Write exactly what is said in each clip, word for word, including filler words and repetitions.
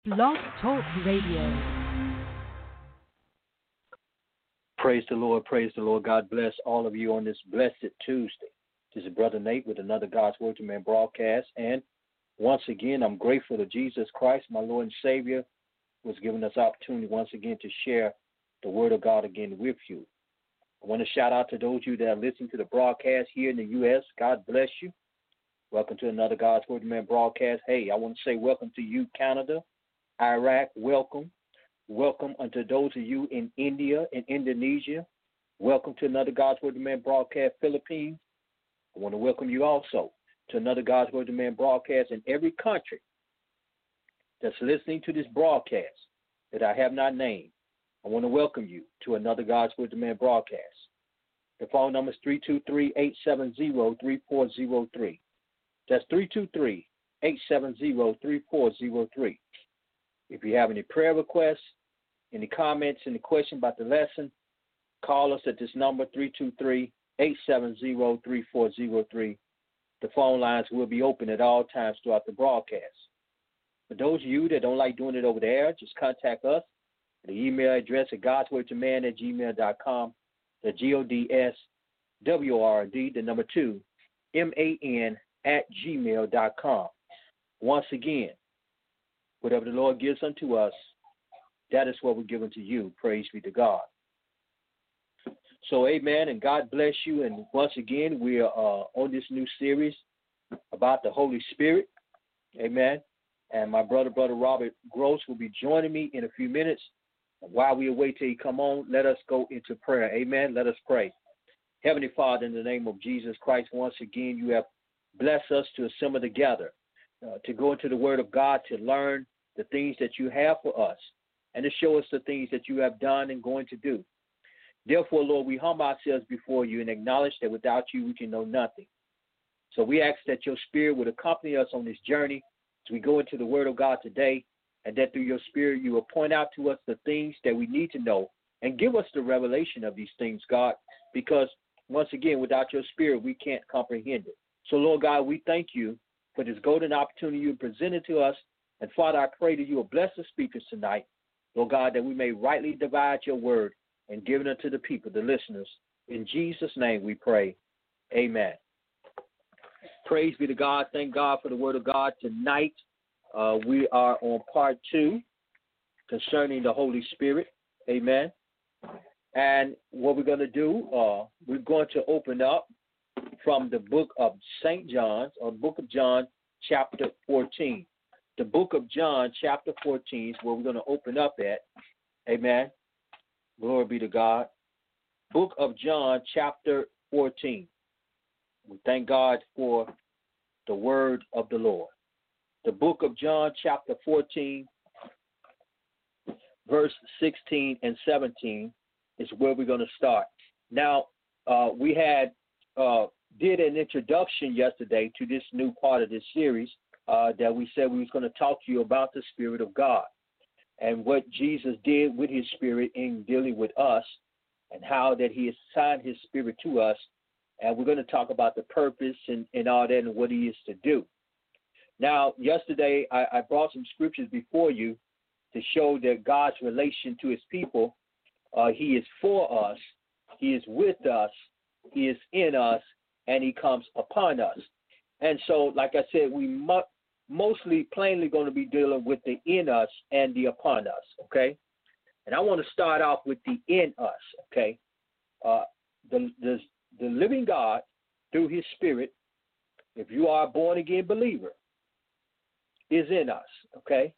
Blog Talk Radio. Praise the Lord, praise the Lord. God bless all of you on this blessed Tuesday. This is Brother Nate with another God's Word to Man broadcast. And once again, I'm grateful to Jesus Christ, my Lord and Savior, who has given us opportunity once again to share the Word of God again with you. I want to shout out to those of you that are listening to the broadcast here in the U S. God bless you. Welcome to another God's Word to Man broadcast. Hey, I want to say welcome to you, Canada, Iraq, welcome. Welcome unto those of you in India and Indonesia. Welcome to another God's Word to Man broadcast, Philippines. I want to welcome you also to another God's Word to Man broadcast in every country that's listening to this broadcast that I have not named. I want to welcome you to another God's Word to Man broadcast. The phone number is three two three, eight seven zero, three four zero three. That's three two three, eight seven zero, three four zero three. If you have any prayer requests, any comments, any question about the lesson, call us at this number, three two three, eight seven zero, three four zero three. The phone lines will be open at all times throughout the broadcast. For those of you that don't like doing it over the air, just contact us. The email address is godswordtoman at gmail dot com. The G O D S W R D, the number two, M A N at gmail dot com. Once again, whatever the Lord gives unto us, that is what we're giving to you. Praise be to God. So, amen, and God bless you. And once again, we are uh, on this new series about the Holy Spirit. Amen. And my brother, Brother Robert Gross, will be joining me in a few minutes. And while we wait till he come on, let us go into prayer. Amen. Let us pray. Heavenly Father, in the name of Jesus Christ, once again, you have blessed us to assemble together, uh, to go into the Word of God, to learn the things that you have for us, and to show us the things that you have done and going to do. Therefore, Lord, we humble ourselves before you and acknowledge that without you we can know nothing. So we ask that your Spirit would accompany us on this journey as we go into the Word of God today, and that through your Spirit you will point out to us the things that we need to know and give us the revelation of these things, God, because, once again, without your Spirit we can't comprehend it. So, Lord God, we thank you for this golden opportunity you presented to us. And, Father, I pray that you will bless the speakers tonight, Lord God, that we may rightly divide your word and give it unto the people, the listeners. In Jesus' name we pray. Amen. Praise be to God. Thank God for the word of God. Tonight uh, we are on part two concerning the Holy Spirit. Amen. And what we're going to do, uh, we're going to open up from the book of Saint John, or book of John, chapter fourteen. The book of John, chapter fourteen, is where we're going to open up at. Amen. Glory be to God. Book of John, chapter fourteen. We thank God for the word of the Lord. The book of John, chapter fourteen, verse sixteen and seventeen is where we're going to start. Now, uh, we had uh, did an introduction yesterday to this new part of this series uh, that we said we was going to talk to you about the Spirit of God and what Jesus did with his Spirit in dealing with us and how that he assigned his Spirit to us. And we're going to talk about the purpose and, and all that and what he is to do. Now, yesterday I, I brought some scriptures before you to show that God's relation to his people, uh, he is for us, he is with us, he is in us, and he comes upon us. And so, like I said, we mu- mostly plainly going to be dealing with the in us and the upon us, okay? And I want to start off with the in us, okay? Uh, the, the, the living God, through his Spirit, if you are a born-again believer, is in us, okay?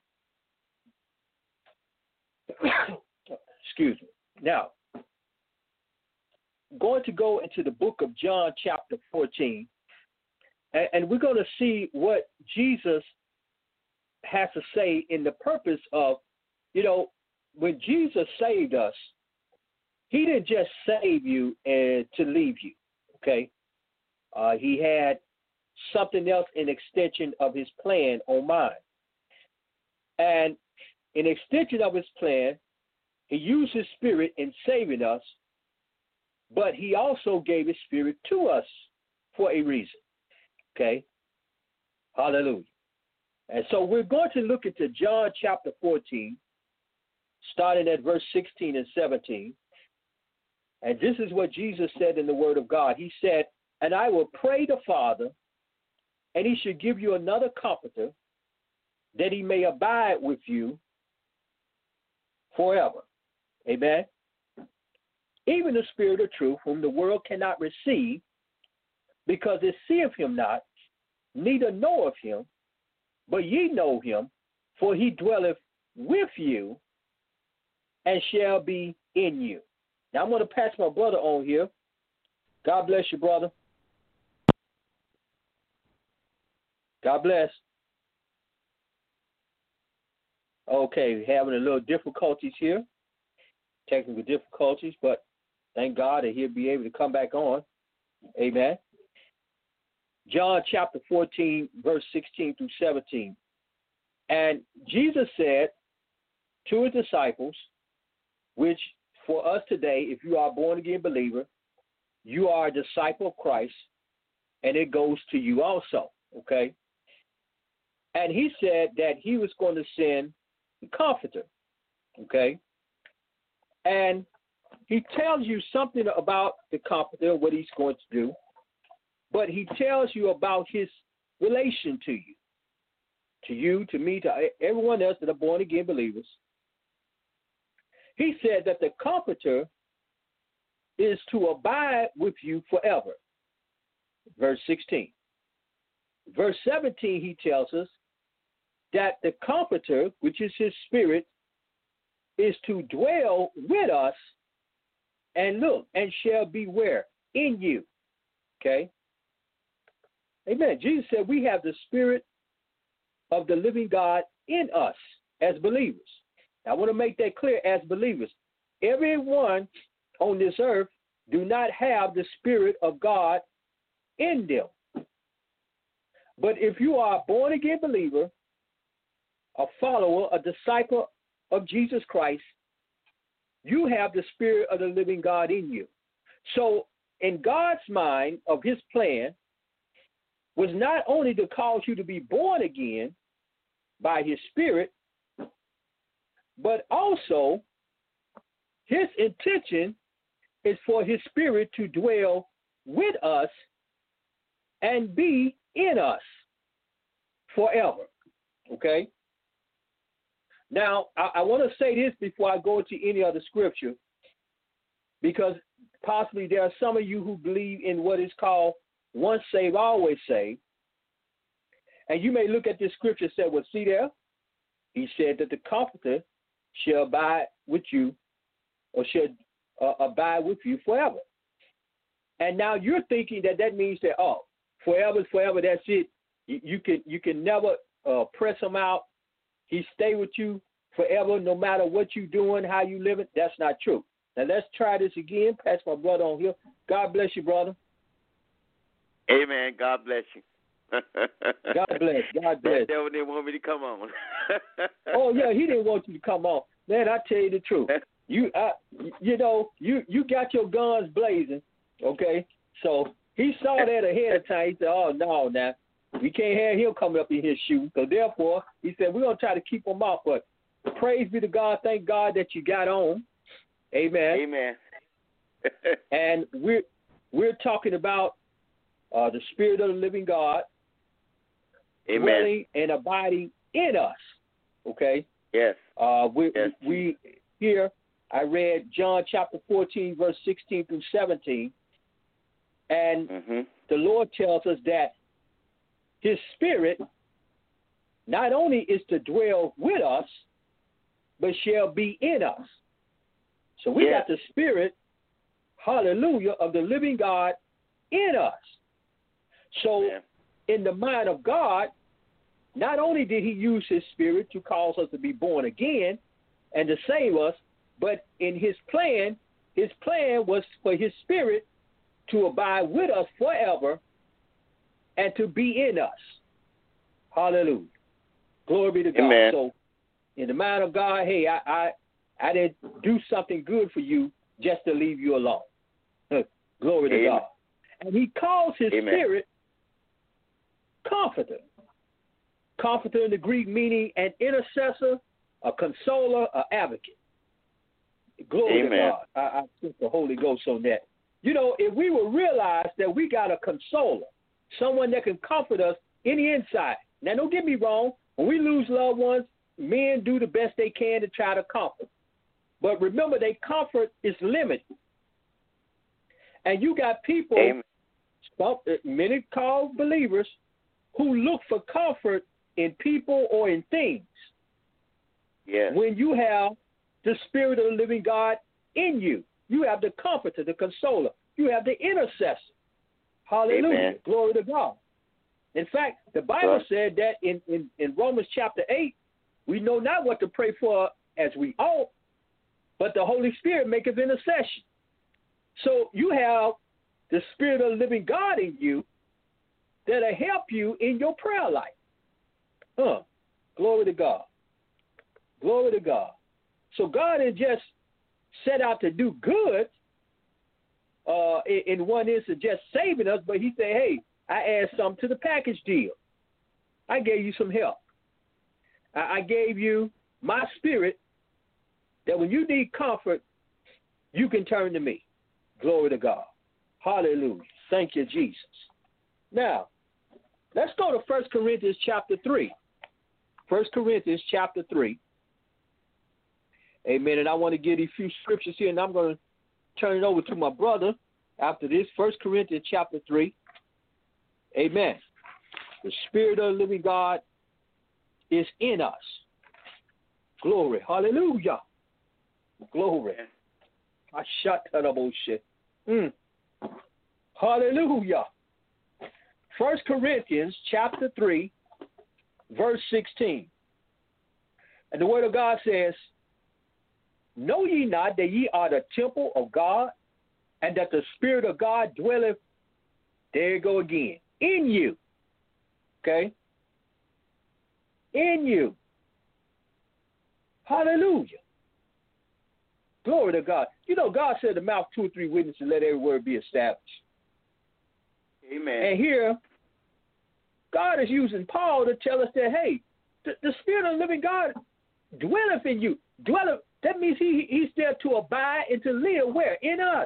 Excuse me. Now, going to go into the book of John chapter fourteen, and, and we're going to see what Jesus has to say in the purpose of, you know, when Jesus saved us, he didn't just save you and to leave you, okay? Uh, he had something else in extension of his plan on mind. And in extension of his plan, he used his Spirit in saving us, but he also gave his Spirit to us for a reason. Okay? Hallelujah. And so we're going to look into John chapter fourteen, starting at verse sixteen and seventeen. And this is what Jesus said in the Word of God. He said, "And I will pray the Father, and he should give you another comforter, that he may abide with you forever." Amen. "Even the Spirit of truth, whom the world cannot receive, because it seeth him not, neither knoweth him, but ye know him, for he dwelleth with you and shall be in you." Now I'm going to pass my brother on here. God bless you, brother. God bless. Okay, having a little difficulties here, technical difficulties, but thank God that he'll be able to come back on. Amen. John chapter fourteen, verse sixteen through seventeen. "And Jesus said to his disciples," which for us today, if you are a born-again believer, you are a disciple of Christ, and it goes to you also, okay? And he said that he was going to send the Comforter, okay? And he tells you something about the Comforter, what he's going to do, but he tells you about his relation to you, to you, to me, to everyone else that are born-again believers. He said that the Comforter is to abide with you forever. Verse sixteen. Verse seventeen, he tells us that the Comforter, which is his Spirit, is to dwell with us and look, and shall be where? In you. Okay? Amen. Jesus said we have the Spirit of the living God in us as believers. I want to make that clear as believers. Everyone on this earth do not have the Spirit of God in them. But if you are a born-again believer, a follower, a disciple of Jesus Christ, you have the Spirit of the living God in you. So in God's mind of his plan was not only to cause you to be born again by his Spirit, but also his intention is for his Spirit to dwell with us and be in us forever. Okay? Now, I, I want to say this before I go into any other scripture, because possibly there are some of you who believe in what is called once saved, always saved. And you may look at this scripture and say, well, see there, he said that the Comforter shall abide with you, or shall uh, abide with you forever. And now you're thinking that that means that, oh, forever is forever, that's it. You, you can you can never uh, press him out. He stay with you forever, no matter what you're doing, how you living. That's not true. Now let's try this again. Pass my brother on here. God bless you, brother. Amen. God bless you. God bless. God bless. That devil didn't want me to come on. Oh yeah, he didn't want you to come on. Man, I tell you the truth. You, uh, you know, you you got your guns blazing. Okay, so he saw that ahead of time. He said, "Oh no, now we can't have him coming up in here shooting." So therefore, he said, "We're gonna try to keep him off." But praise be to God. Thank God that you got on. Amen. Amen. And we're we're talking about uh, the Spirit of the living God. Amen. Dwelling and abiding in us. Okay? Yes. Uh, we, yes. we here, I read John chapter fourteen, verse sixteen through seventeen. And mm-hmm. the Lord tells us that his Spirit not only is to dwell with us, but shall be in us. So we yes. got the Spirit, hallelujah, of the living God in us. So yeah. in the mind of God, not only did he use his Spirit to cause us to be born again and to save us, but in his plan, his plan was for his Spirit to abide with us forever and to be in us. Hallelujah. Glory be to God. Amen. So in the mind of God, hey, I, I I didn't do something good for you just to leave you alone. Glory to Amen. God. And he calls his Amen. Spirit Comforter. Comforter in the Greek meaning an intercessor, a consoler, an advocate. Glory Amen. to God. I, I think the Holy Ghost on that. You know, if we would realize that we got a consoler, someone that can comfort us in the inside. Now, don't get me wrong. When we lose loved ones, men do the best they can to try to comfort. But remember, their comfort is limited. And you got people, some, many called believers, who look for comfort in people or in things. Yes. When you have the Spirit of the living God in you, you have the comforter, the consoler. You have the intercessor. Hallelujah. Amen. Glory to God. In fact, the Bible Right. said that in, in, in Romans chapter eight, we know not what to pray for as we ought, but the Holy Spirit maketh intercession. So you have the Spirit of the living God in you that'll help you in your prayer life. Huh. Glory to God. Glory to God. So God is just set out to do good uh, in, in one instance, just saving us, but he said, hey, I add something to the package deal. I gave you some help. I, I gave you my spirit that when you need comfort, you can turn to me. Glory to God. Hallelujah. Thank you, Jesus. Now, let's go to First Corinthians chapter three. First Corinthians chapter three. Amen. And I want to give you a few scriptures here, and I'm going to turn it over to my brother after this. First Corinthians chapter three. Amen. The Spirit of the living God is in us. Glory. Hallelujah. Glory. I shut that up, bullshit. Mm. Hallelujah. First Corinthians chapter three, verse sixteen. And the word of God says, know ye not that ye are the temple of God, and that the Spirit of God dwelleth, there you go again, in you. Okay? In you. Hallelujah. Glory to God. You know, God said the mouth two or three witnesses, let every word be established. Amen. And here, God is using Paul to tell us that, hey, the, the Spirit of the living God dwelleth in you. Dwelleth, that means he, he's there to abide and to live where? In us.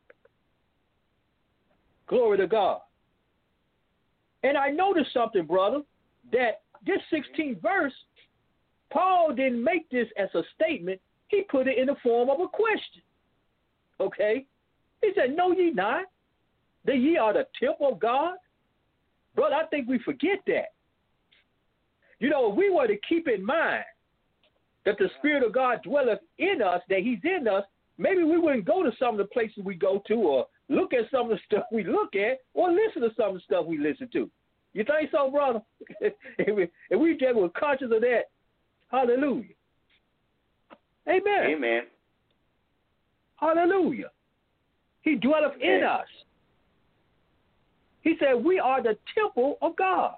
Glory to God. And I noticed something, brother, that this sixteenth verse, Paul didn't make this as a statement. He put it in the form of a question. Okay? He said, know ye not that ye are the temple of God? Brother, I think we forget that. You know, if we were to keep in mind that the Spirit of God dwelleth in us, that he's in us, maybe we wouldn't go to some of the places we go to or look at some of the stuff we look at or listen to some of the stuff we listen to. You think so, brother? if, we, if we just were conscious of that, hallelujah. Amen. Amen. Hallelujah. He dwelleth Amen. in us. He said we are the temple of God.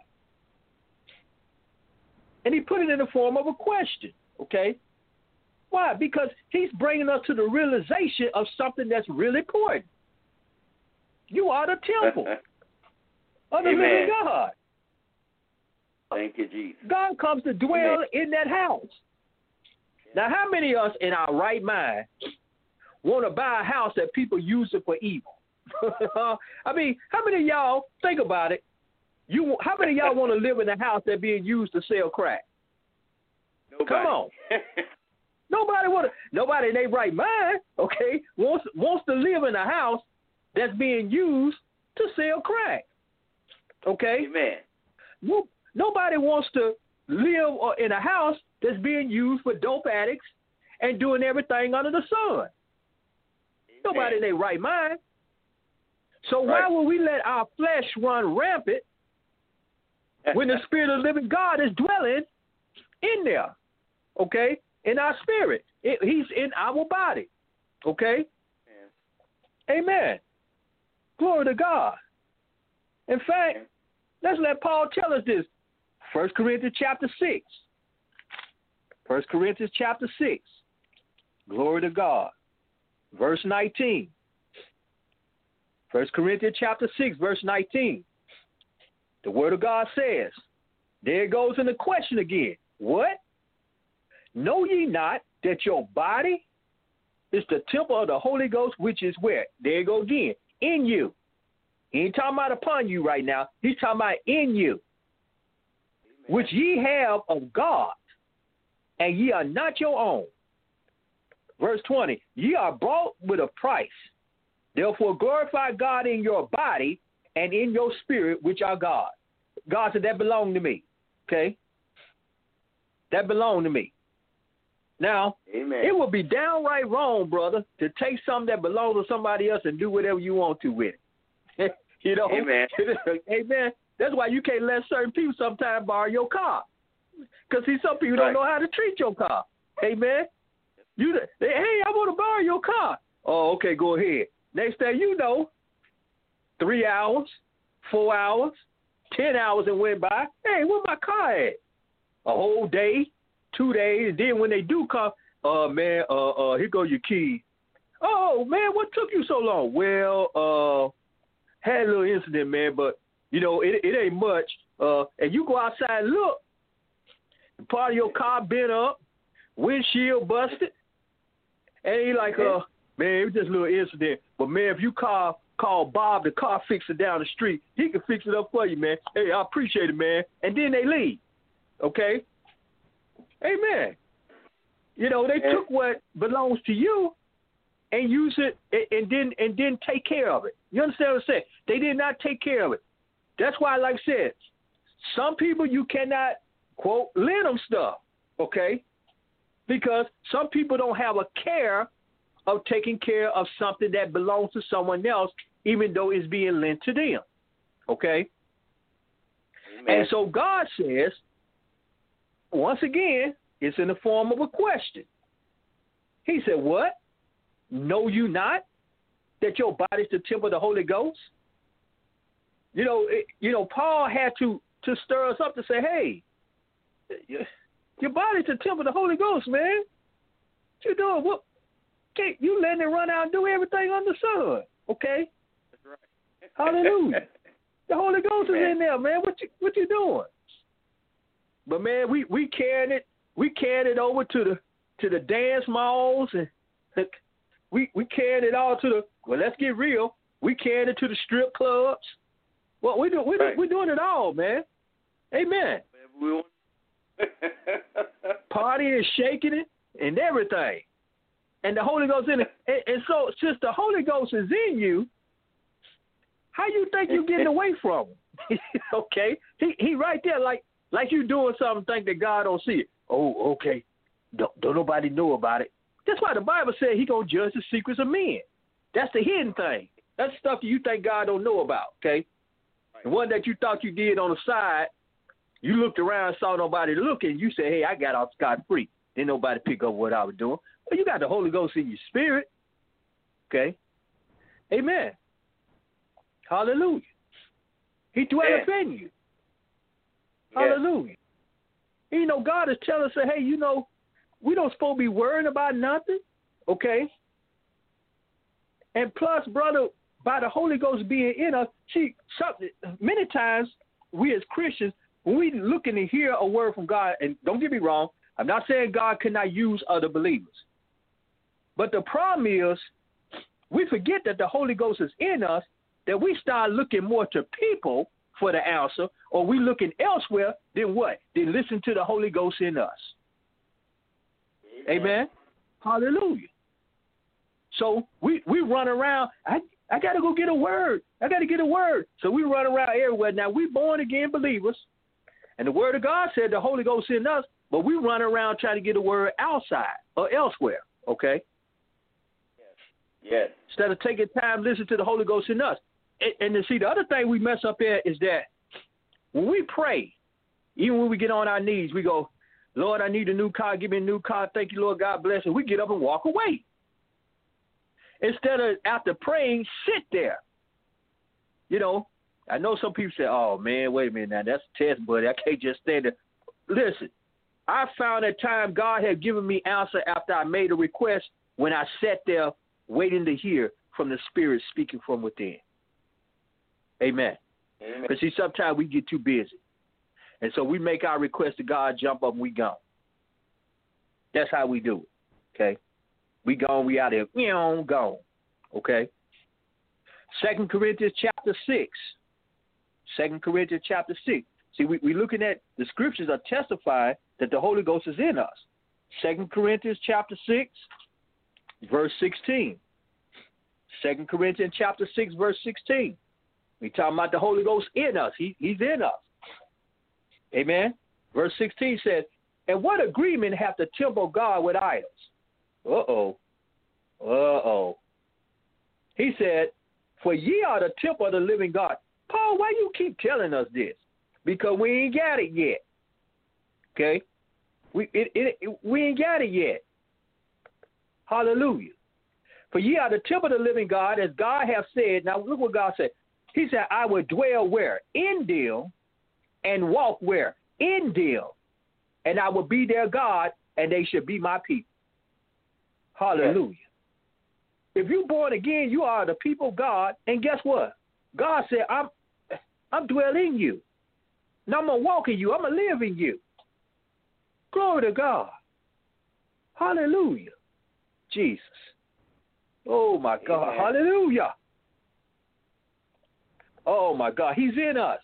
And he put it in the form of a question, okay? Why? Because he's bringing us to the realization of something that's really important. You are the temple of the Amen. living God. Thank you, Jesus. God comes to dwell Amen. in that house. Now, how many of us in our right mind want to buy a house that people use it for evil? I mean, how many of y'all, think about it, you? How many of y'all want to live in a house that's being used to sell crack? Nobody. Come on. Nobody want to, nobody in their right mind, okay, wants wants to live in a house that's being used to sell crack. Okay? Amen. No, nobody wants to live in a house that's being used for dope addicts and doing everything under the sun. Amen. Nobody in their right mind. So Right. why would we let our flesh run rampant when the Spirit of the living God is dwelling in there? Okay? In our spirit. It, he's in our body. Okay? Amen. Amen. Glory to God. In fact, Amen. let's let Paul tell us this. First Corinthians chapter six. First Corinthians chapter six. Glory to God. Verse nineteen. First Corinthians chapter six, verse nineteen. The word of God says, there it goes in the question again. What? Know ye not that your body is the temple of the Holy Ghost, which is where? There you go again. In you. He ain't talking about upon you right now. He's talking about in you. Amen. Which ye have of God, and ye are not your own. Verse twenty, ye are bought with a price. Therefore glorify God in your body and in your spirit, which are God. God said that belonged to me. Okay? That belonged to me. Now, Amen. It would be downright wrong, brother, to take something that belongs to somebody else and do whatever you want to with it. You know? Amen. Amen. That's why you can't let certain people sometimes borrow your car. Because, see, some people right. don't know how to treat your car. Amen. You, hey, I want to borrow your car. Oh, okay, go ahead. Next thing you know, three hours, four hours, ten hours and went by. Hey, where my car at? A whole day, two days. And then when they do come, uh, man, uh, uh, here go your key. Oh, man, what took you so long? Well, uh, had a little incident, man, but, you know, it, it ain't much. Uh, and you go outside and look. Part of your car bent up, windshield busted. And he like, uh, man, it was just a little incident. But, man, if you call call Bob, the car fixer down the street, he can fix it up for you, man. Hey, I appreciate it, man. And then they leave. Okay? Amen. You know, they took what belongs to you and use it and, and then and then take care of it. You understand what I'm saying? They did not take care of it. That's why, like I said, some people you cannot, quote, lend them stuff, okay? Because some people don't have a care of taking care of something that belongs to someone else, even though it's being lent to them, okay? Amen. And so God says, once again, it's in the form of a question. He said, what? Know you not that your body is the temple of the Holy Ghost? You know, it, you know, Paul had to, to stir us up to say, hey, your body's the temple of the Holy Ghost, man. What you doing? What? You letting it run out and do everything under the sun, okay? That's right. Hallelujah. The Holy Ghost Amen. Is in there, man. What you what you doing? But man, we, we carried it. We carried it over to the to the dance malls, and we we carried it all to the. Well, let's get real. We carried it to the strip clubs. Well, we do we right. do, we're doing it all, man. Amen. Partying and shaking it and everything. And the Holy Ghost in it. And, and so since the Holy Ghost is in you, how you think you're getting away from him? Okay? He he right there like like you doing something, think that God don't see it. Oh, okay. Don't, don't nobody know about it. That's why the Bible said he gonna judge the secrets of men. That's the hidden thing. That's stuff that you think God don't know about, okay? The one that you thought you did on the side, you looked around, saw nobody looking, you said, hey, I got off scot-free. Didn't nobody pick up what I was doing. Well, you got the Holy Ghost in your spirit. Okay? Amen. Hallelujah. He dwelleth yeah. in you. Yeah. Hallelujah. You know, God is telling us, hey, you know, we don't supposed to be worrying about nothing. Okay? And plus, brother, by the Holy Ghost being in us, see, something, many times we as Christians, when we looking to hear a word from God, and don't get me wrong, I'm not saying God cannot use other believers. But the problem is we forget that the Holy Ghost is in us, that we start looking more to people for the answer, or we looking elsewhere than what? Than listen to the Holy Ghost in us. Amen. Amen. Hallelujah. So we, we run around, I I got to go get a word. I got to get a word. So we run around everywhere. Now, we born again believers, and the word of God said the Holy Ghost in us, but we run around trying to get a word outside or elsewhere, okay? Yes. Yes. Instead of taking time to listen to the Holy Ghost in us. And, and to see, the other thing we mess up at is that when we pray, even when we get on our knees, we go, Lord, I need a new car. Give me a new car. Thank you, Lord. God bless. And we get up and walk away. Instead of, after praying, sit there. You know, I know some people say, oh, man, wait a minute now. That's a test, buddy. I can't just stand there. Listen, I found that time God had given me answer after I made a request when I sat there waiting to hear from the Spirit speaking from within. Amen. Because, see, sometimes we get too busy. And so we make our request to God, jump up, and we gone. That's how we do it, okay? We gone, we out there, you know, gone, okay? Second Corinthians chapter six. Second Corinthians chapter six. See, we, we're looking at the scriptures are testifying that the Holy Ghost is in us. Second Corinthians chapter six, verse sixteen. Second Corinthians chapter six, verse sixteen. We talking about the Holy Ghost in us. He, he's in us. Amen. Verse sixteen says, and what agreement hath the temple of God with idols? Uh-oh. Uh-oh. He said, for ye are the temple of the living God. Paul, why you keep telling us this? Because we ain't got it yet. Okay? We it, it, it, we ain't got it yet. Hallelujah. For ye are the temple of the living God, as God hath said. Now look what God said. He said, I will dwell where? In them, and walk where? In them. And I will be their God, and they should be my people. Hallelujah. Yes. If you're born again, you are the people of God, and guess what? God said, I'm I'm dwelling in you. Now I'm going to walk in you. I'm going to live in you. Glory to God. Hallelujah. Jesus. Oh, my God. Amen. Hallelujah. Oh, my God. He's in us.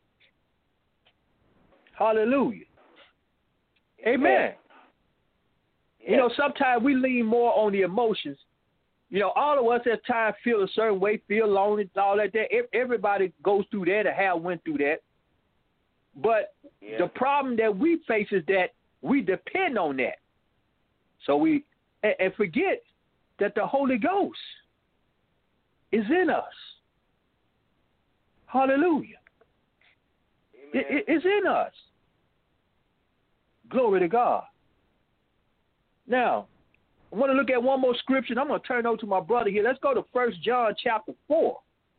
Hallelujah. Amen. Amen. Yes. You know, sometimes we lean more on the emotions. You know, all of us at times feel a certain way, feel lonely, all that. that. Everybody goes through that or have went through that. But yeah. the problem that we face is that we depend on that. So we and, and forget that the Holy Ghost is in us. Hallelujah. It, it, it's in us. Glory to God. Now, I want to look at one more scripture. I'm going to turn over to my brother here. Let's go to First John chapter four.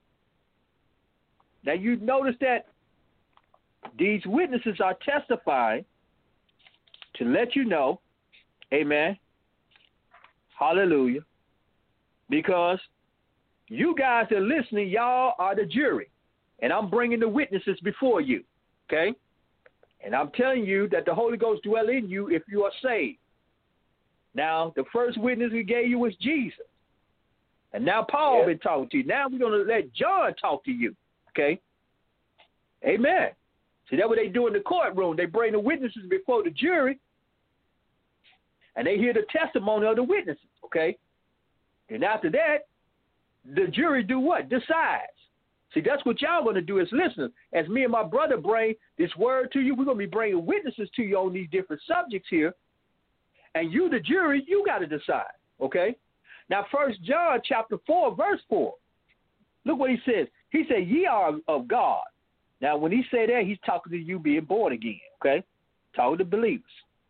Now, you notice that these witnesses are testifying to let you know, amen, hallelujah, because you guys that are listening, y'all are the jury, and I'm bringing the witnesses before you, okay? And I'm telling you that the Holy Ghost dwell in you if you are saved. Now, the first witness we gave you was Jesus. And now Paul yeah. been talking to you. Now we're going to let John talk to you, okay? Amen. See, that's what they do in the courtroom. They bring the witnesses before the jury, and they hear the testimony of the witnesses, okay? And after that, the jury do what? Decides. See, that's what y'all going to do as listeners. As me and my brother bring this word to you, we're going to be bringing witnesses to you on these different subjects here. And you, the jury, you got to decide, okay? Now, First John chapter four, verse four. Look what he says. He said, ye are of God. Now, when he said that, he's talking to you being born again, okay? Talking to believers.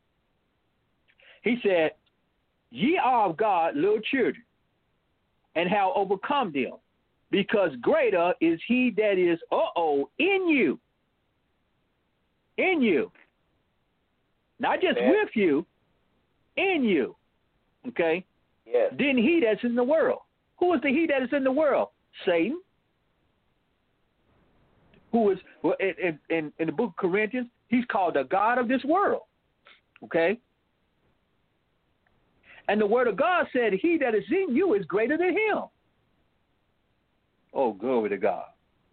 He said, ye are of God, little children, and have overcome them, because greater is he that is, uh-oh, in you. In you. Not just yeah. with you, in you. Okay? Yes. Then he that's in the world. Who is the he that is in the world? Satan. Who is, well, in, in, in the book of Corinthians, he's called the God of this world. Okay? And the word of God said, he that is in you is greater than him. Oh, glory to God.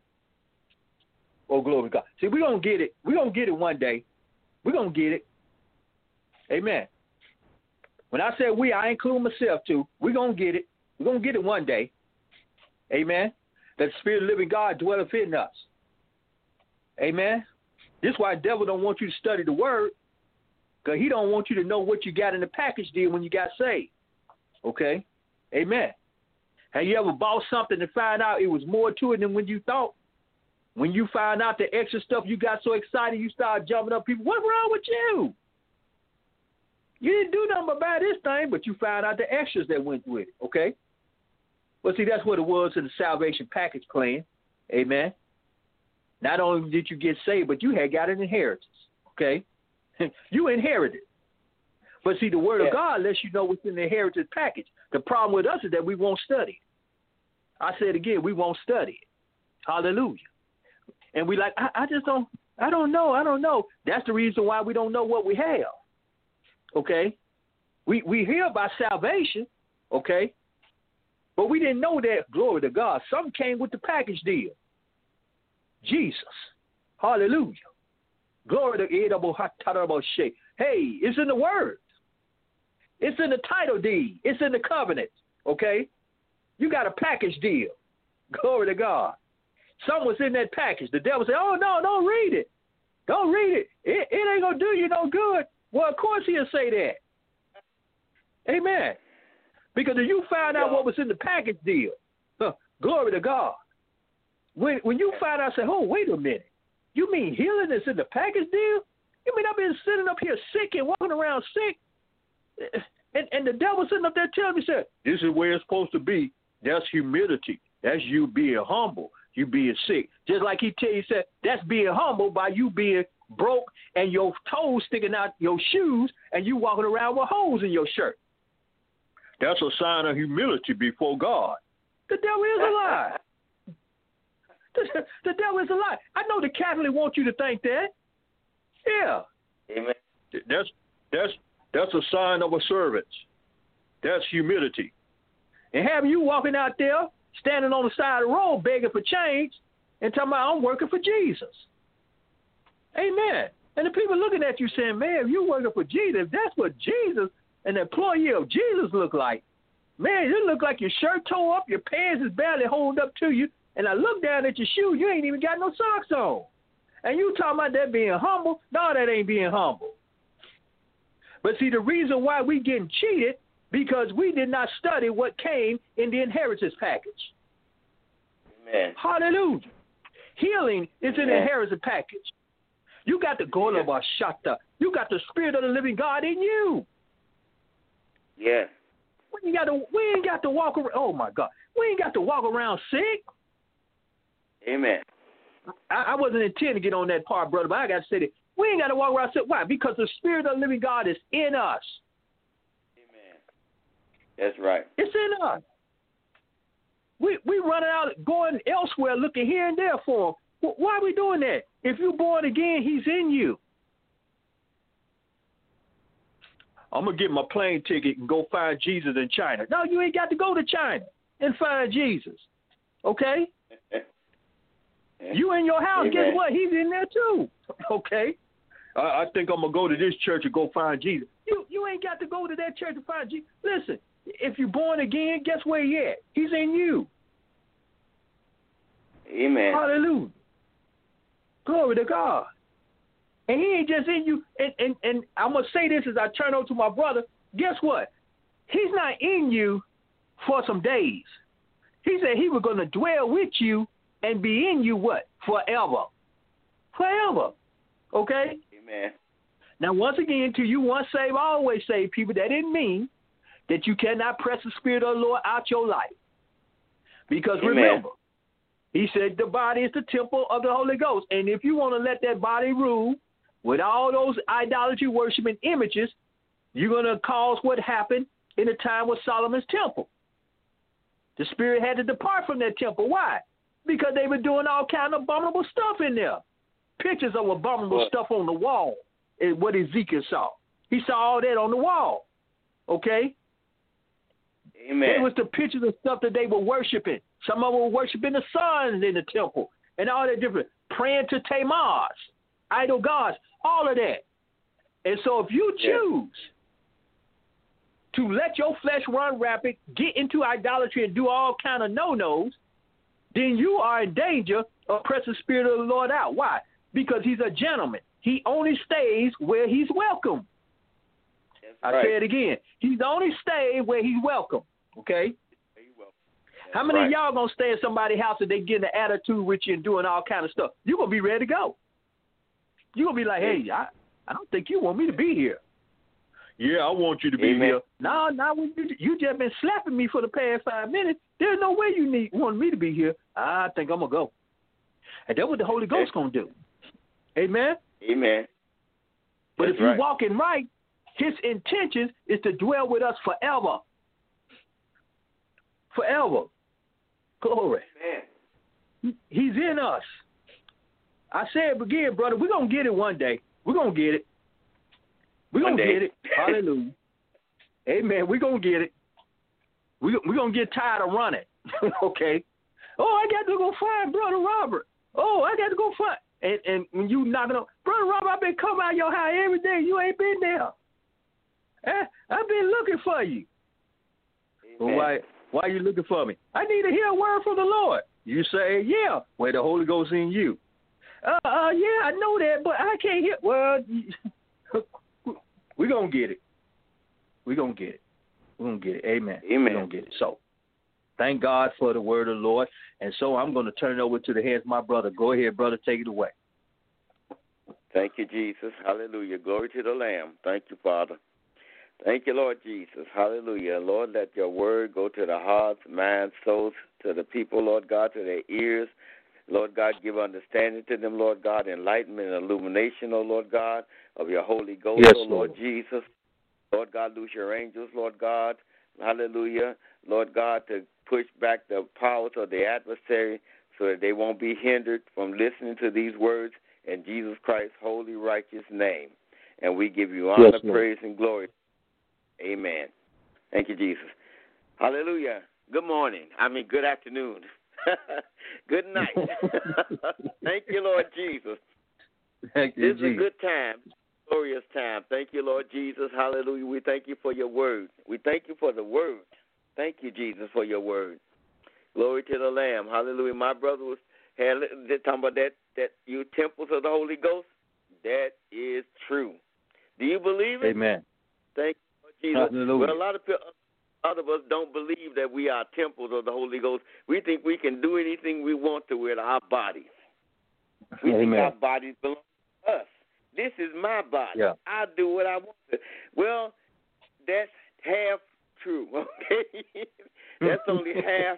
Oh, glory to God. See, we're going to get it. We're going to get it one day. We're going to get it. Amen. When I say we, I include myself too. We're going to get it. We're going to get it one day. Amen. That the Spirit of the living God dwelleth in us. Amen. This is why the devil don't want you to study the word, because he don't want you to know what you got in the package deal when you got saved. Okay? Amen. Have you ever bought something and find out it was more to it than when you thought? When you find out the extra stuff, you got so excited you started jumping up. People, what's wrong with you? You didn't do nothing but buy this thing, but you found out the extras that went with it, okay? Well, see, that's what it was in the salvation package plan, amen? Not only did you get saved, but you had got an inheritance, okay? You inherited. But see, the word yeah. of God lets you know what's in the inheritance package. The problem with us is that we won't study it. I said again, we won't study it. Hallelujah. And we like, I, I just don't, I don't know. I don't know. That's the reason why we don't know what we have. Okay? We we hear about salvation, okay? But we didn't know that, glory to God. Some came with the package deal. Jesus. Hallelujah. Glory to God. Hey, it's in the word. It's in the title deed. It's in the covenant, okay? You got a package deal. Glory to God. Some was in that package. The devil said, oh, no, don't read it. Don't read it. It, it ain't going to do you no good. Well, of course he'll say that. Amen. Because if you find out what was in the package deal, huh, glory to God. When when you find out, say, oh, wait a minute. You mean healing is in the package deal? You mean I've been sitting up here sick and walking around sick? And, and the devil sitting up there telling me, said, this is where it's supposed to be. That's humility. That's you being humble. You being sick. Just like he tell you, said, that's being humble by you being broke and your toes sticking out your shoes and you walking around with holes in your shirt. That's a sign of humility before God. The devil is a lie. The, the devil is a lie. I know the Catholic want you to think that. Yeah. Amen. That's that's that's a sign of a servant. That's humility. And having you walking out there, standing on the side of the road begging for change and talking about I'm working for Jesus. Amen. And the people looking at you saying, man, if you working for Jesus, if that's what Jesus, an employee of Jesus, look like, man, you look like your shirt tore up, your pants is barely holding up to you, and I look down at your shoe, you ain't even got no socks on. And you talking about that being humble? No, that ain't being humble. But see, the reason why we getting cheated, because we did not study what came in the inheritance package. Amen. Hallelujah. Healing is an inheritance package. You got the Gola Bashata. You got the Spirit of the living God in you. Yeah. We ain't got to, we ain't got to walk around. Oh, my God. We ain't got to walk around sick. Amen. I, I wasn't intending to get on that part, brother, but I got to say that. We ain't got to walk around sick. Why? Because the Spirit of the living God is in us. Amen. That's right. It's in us. We we running out, going elsewhere, looking here and there for him. Why are we doing that? If you're born again, he's in you. I'm going to get my plane ticket and go find Jesus in China. No, you ain't got to go to China and find Jesus. Okay? You in your house, Amen. guess what? He's in there too. Okay? I, I think I'm going to go to this church and go find Jesus. You you ain't got to go to that church to find Jesus. Listen, if you're born again, guess where he at? He's in you. Amen. Hallelujah. Glory to God. And he ain't just in you. And, and, and I'm going to say this as I turn over to my brother. Guess what? He's not in you for some days. He said he was going to dwell with you and be in you what? Forever. Forever. Okay? Amen. Now, once again, to you once saved, always saved people, that didn't mean that you cannot press the Spirit of the Lord out your life. Because Amen. remember, he said the body is the temple of the Holy Ghost. And if you want to let that body rule with all those idolatry worshiping images, you're going to cause what happened in the time with Solomon's temple. The Spirit had to depart from that temple. Why? Because they were doing all kind of abominable stuff in there. Pictures of abominable what? stuff on the wall is what Ezekiel saw. He saw all that on the wall. Okay? Amen. It was the pictures of stuff that they were worshiping. Some of them were worshiping the sun in the temple and all that different, praying to Tammuz, idol gods, all of that. And so if you choose yeah. to let your flesh run rapid, get into idolatry and do all kind of no-nos, then you are in danger of pressing the Spirit of the Lord out. Why? Because he's a gentleman. He only stays where he's welcome. That's I right. say it again. He's only staying where he's welcome. Okay? How many right. of y'all gonna stay in somebody's house and they get an attitude with you and doing all kind of stuff? You're gonna be ready to go. You're gonna be like, hey, I, I don't think you want me to be here. Yeah, I want you to be Amen. here. No, no, you, you just been slapping me for the past five minutes. There's no way you need want me to be here. I think I'm gonna go. And that's what the Holy Ghost gonna do. Amen? Amen. But That's if you're right. walking right, his intention is to dwell with us forever. Forever. Glory. Amen. He's in us. I said again, brother, we're going to get it one day. We're going to get it. We're going to get it. Hallelujah. Amen. We're going to get it. We're we going to get tired of running. Okay. Oh, I got to go find Brother Robert. Oh, I got to go find. And, and when you knocking on, Brother Robert, I've been coming out your house every day. You ain't been there. Eh, I've been looking for you. Well, why, why are you looking for me? I need to hear a word from the Lord. You say, yeah. Well, the Holy Ghost in you. Uh, uh, yeah, I know that, but I can't hear. Well, we're going to get it. We're going to get it. We're going to get it. Amen. Amen. We're going to get it. So, thank God for the word of the Lord. And so I'm going to turn it over to the hands of my brother. Go ahead, brother. Take it away. Thank you, Jesus. Hallelujah. Glory to the Lamb. Thank you, Father. Thank you, Lord Jesus. Hallelujah. Lord, let your word go to the hearts, minds, souls, to the people, Lord God, to their ears. Lord God, give understanding to them, Lord God, enlightenment and illumination, oh Lord God, of your Holy Ghost, yes, oh Lord, Lord Jesus. Lord God, loose your angels, Lord God. Hallelujah. Lord God, to push back the powers of the adversary so that they won't be hindered from listening to these words in Jesus Christ's holy, righteous name. And we give you honor, yes, praise, and glory. Amen. Thank you, Jesus. Hallelujah. Good morning. I mean, good afternoon. Good night. Thank you, Lord Jesus. Thank you, this Jesus. is a good time, glorious time. Thank you, Lord Jesus. Hallelujah. We thank you for your word. We thank you for the word. Thank you, Jesus, for your word. Glory to the Lamb. Hallelujah. My brother was had, talking about that, that you temples of the Holy Ghost. That is true. Do you believe it? Amen. Thank you, Lord Jesus. Hallelujah. Well, a lot of people, a lot of us don't believe that we are temples of the Holy Ghost. We think we can do anything we want to with our bodies. We Amen. think our bodies belong to us. This is my body. Yeah. I do what I want to. Well, that's half true, okay? That's only half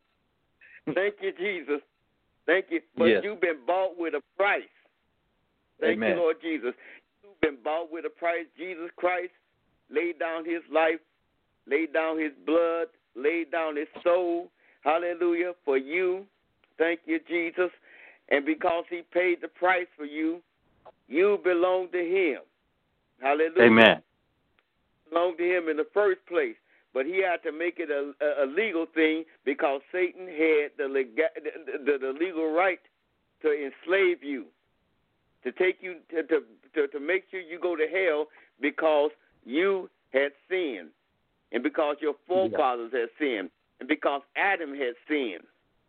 true. Thank you, Jesus. Thank you. But yes. you've been bought with a price. Thank Amen. you, Lord Jesus. You've been bought with a price. Jesus Christ laid down his life, laid down his blood, laid down his soul, hallelujah, for you. Thank you, Jesus. And because he paid the price for you, you belong to him. Hallelujah. Amen. You belong to him in the first place. But he had to make it a, a legal thing because Satan had the, lega- the, the, the legal right to enslave you, to take you, to, to, to, to make sure you go to hell because you had sinned and because your forefathers yeah. had sinned and because Adam had sinned.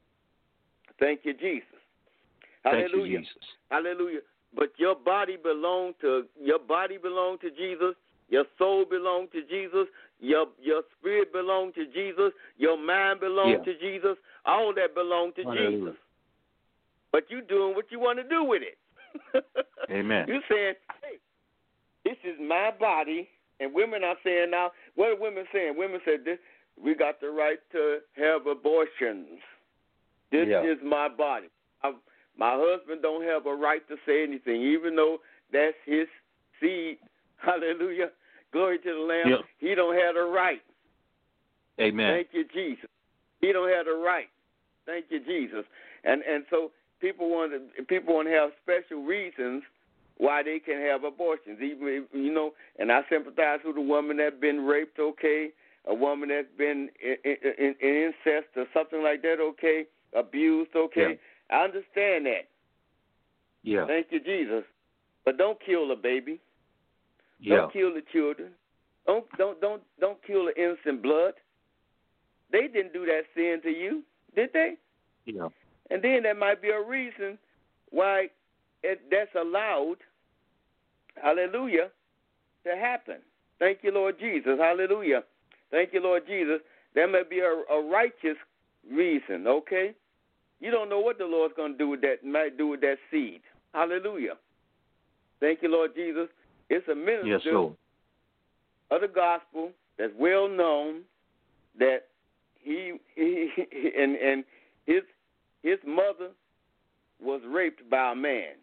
Thank you, Jesus. Hallelujah. Thank you, Jesus. Hallelujah. But your body belonged to your body belonged to Jesus. Your soul belonged to Jesus. Your your spirit belonged to Jesus. Your mind belonged yeah. to Jesus. All that belonged to Hallelujah. Jesus. But you doing what you want to do with it. Amen. You saying, hey, this is my body. And women are saying now, what are women saying? Women said, this, we got the right to have abortions. This yeah. is my body. I, my husband don't have a right to say anything, even though that's his seed. Hallelujah. Glory to the Lamb. Yep. He don't have the right. Amen. Thank you, Jesus. He don't have the right. Thank you, Jesus. And and so people want to people want to have special reasons why they can have abortions. Even you know, and I sympathize with a woman that's been raped. Okay, a woman that's been in, in, in incest or something like that. Okay, abused. Okay, yeah. I understand that. Yeah. Thank you, Jesus. But don't kill a baby. Yeah. Don't kill the children. Don't don't don't don't kill the innocent blood. They didn't do that sin to you, did they? Yeah. And then there might be a reason why it, that's allowed, hallelujah, to happen. Thank you, Lord Jesus. Hallelujah. Thank you, Lord Jesus. There may be a, a righteous reason, okay? You don't know what the Lord's going to do with that, might do with that seed. Hallelujah. Thank you, Lord Jesus. It's a minister yes, Lord. of the gospel that's well known that he, he, he and and his his mother was raped by a man,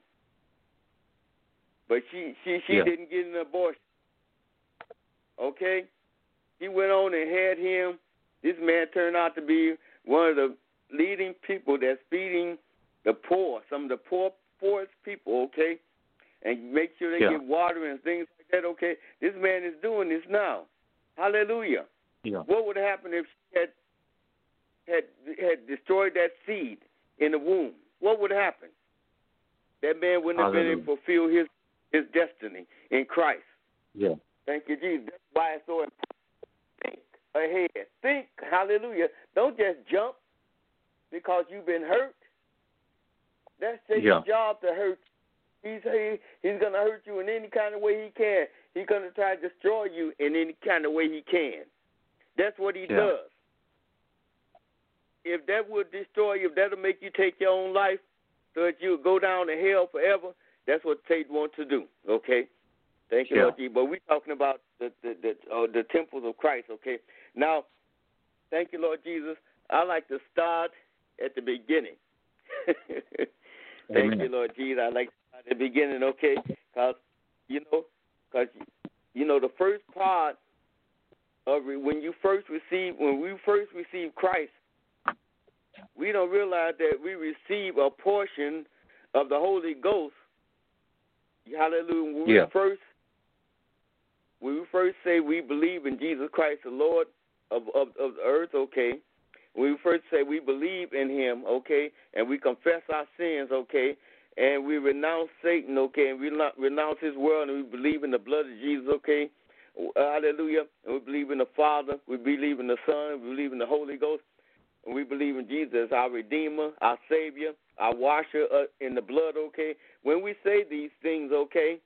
but she she she yeah. didn't get an abortion. Okay, he went on and had him. This man turned out to be one of the leading people that's feeding the poor, some of the poor for his people, okay, and make sure they Yeah. get water and things like that, okay. This man is doing this now. Hallelujah. Yeah. What would happen if she had had had destroyed that seed in the womb? What would happen? That man wouldn't have been able to fulfill his, his destiny in Christ. Yeah. Thank you, Jesus. That's why it's so important. Think ahead. Think, hallelujah. Don't just jump because you've been hurt. That's Satan's Yeah. job to hurt you. He's, he, he's going to hurt you in any kind of way he can. He's going to try to destroy you in any kind of way he can. That's what he Yeah. does. If that would destroy you, if that'll make you take your own life so that you go down to hell forever, that's what Satan wants to do, okay? Thank you, Yeah. Lord Jesus. But we're talking about the the the, uh, the temples of Christ, okay? Now, thank you, Lord Jesus. I like to start at the beginning. Thank Amen. you, Lord Jesus. I like to start at the beginning, okay? Because, you know, cause, you know, the first part of re- when you first receive, when we first receive Christ, we don't realize that we receive a portion of the Holy Ghost. Hallelujah. When we Yeah. first when we first say we believe in Jesus Christ, the Lord of, of, of the earth, okay. When we first say we believe in him, okay, and we confess our sins, okay, and we renounce Satan, okay, and we renounce his world, and we believe in the blood of Jesus, okay. Hallelujah. And we believe in the Father, we believe in the Son, we believe in the Holy Ghost. And we believe in Jesus as our Redeemer, our Savior, our washer uh, in the blood, okay? When we say these things, okay,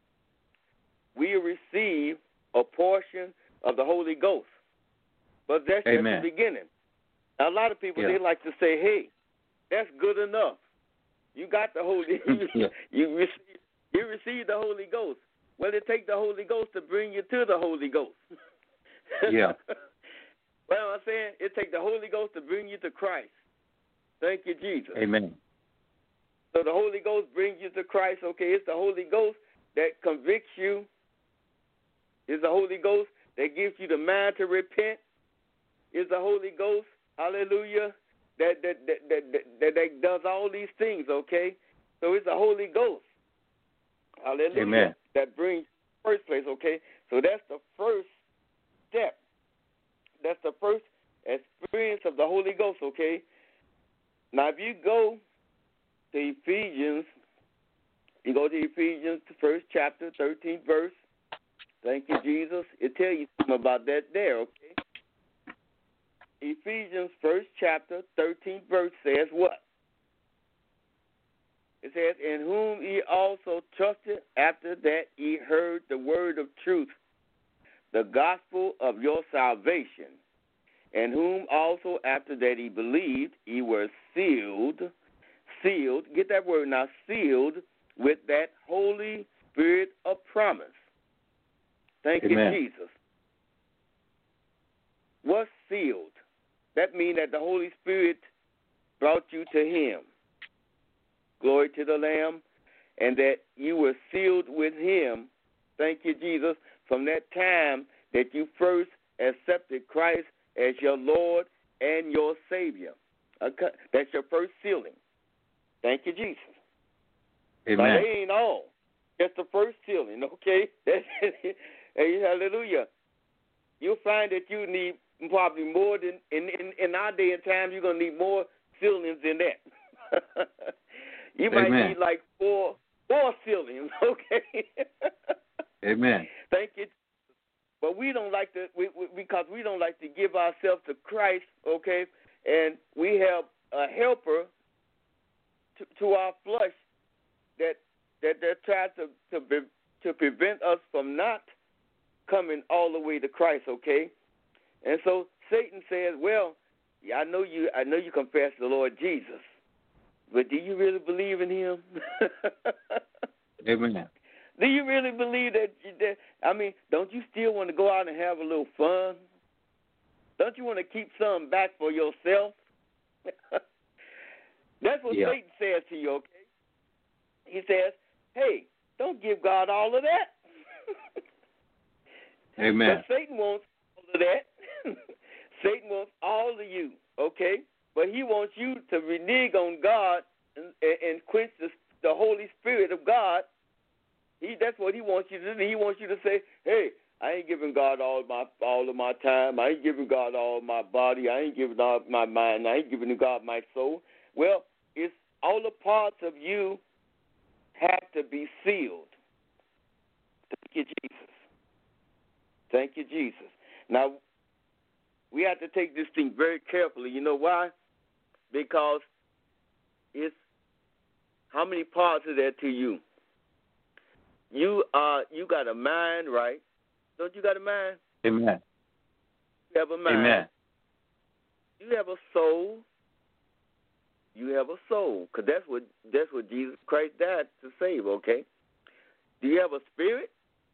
we receive a portion of the Holy Ghost. But that's Amen. just the beginning. Now, a lot of people, Yeah. they like to say, hey, that's good enough. You got the Holy Yeah. you receive, you receive the Holy Ghost. Well, it takes the Holy Ghost to bring you to the Holy Ghost. Yeah. Well, I'm saying it takes the Holy Ghost to bring you to Christ. Thank you, Jesus. Amen. So the Holy Ghost brings you to Christ. Okay, it's the Holy Ghost that convicts you. It's the Holy Ghost that gives you the mind to repent. It's the Holy Ghost, hallelujah, that that that that, that, that, that does all these things, okay? So it's the Holy Ghost, hallelujah, Amen. that brings first place, okay? So that's the first step. That's the first experience of the Holy Ghost, okay? Now, if you go to Ephesians, you go to Ephesians, the first chapter, thirteenth verse. Thank you, Jesus. It tells you something about that there, okay? Ephesians, first chapter, thirteenth verse says what? It says, in whom ye also trusted after that ye heard the word of truth, the gospel of your salvation, and whom also after that he believed, ye were sealed, sealed, get that word now, sealed with that Holy Spirit of promise. Thank Amen. you, Jesus. What's sealed? That means that the Holy Spirit brought you to him. Glory to the Lamb. And that you were sealed with him. Thank you, Jesus. From that time that you first accepted Christ as your Lord and your Savior. Okay. That's your first sealing. Thank you, Jesus. Amen. But they ain't all. That's the first sealing, okay? Hey, hallelujah. You'll find that you need probably more than, in, in, in our day and time, you're going to need more sealings than that. You might Amen. need like four, four sealings, okay? Amen. Thank you. But we don't like to, we, we, because we don't like to give ourselves to Christ, okay? And we have a helper to, to our flesh that that that tries to to, be, to prevent us from not coming all the way to Christ, okay? And so Satan says, well, yeah, I know you, I know you confess the Lord Jesus, but do you really believe in him? Amen. Do you really believe that, that? I mean, don't you still want to go out and have a little fun? Don't you want to keep some back for yourself? That's what Yeah. Satan says to you, okay? He says, hey, don't give God all of that. Amen. But Satan wants all of that. Satan wants all of you, okay? But he wants you to renege on God and, and quench the, the Holy wants you to. He wants you to say, "Hey, I ain't giving God all my all of my time. I ain't giving God all my body. I ain't giving God my mind. I ain't giving God my soul." Well, it's all the parts of you have to be sealed. Thank you, Jesus. Thank you, Jesus. Now, we have to take this thing very carefully. You know why? Because it's how many parts are there to you? You are you got a mind, right? Don't you got a mind? Amen. You have a mind. Amen. You have a soul. You have a soul, because that's what that's what Jesus Christ died to save. Okay. Do you have a spirit?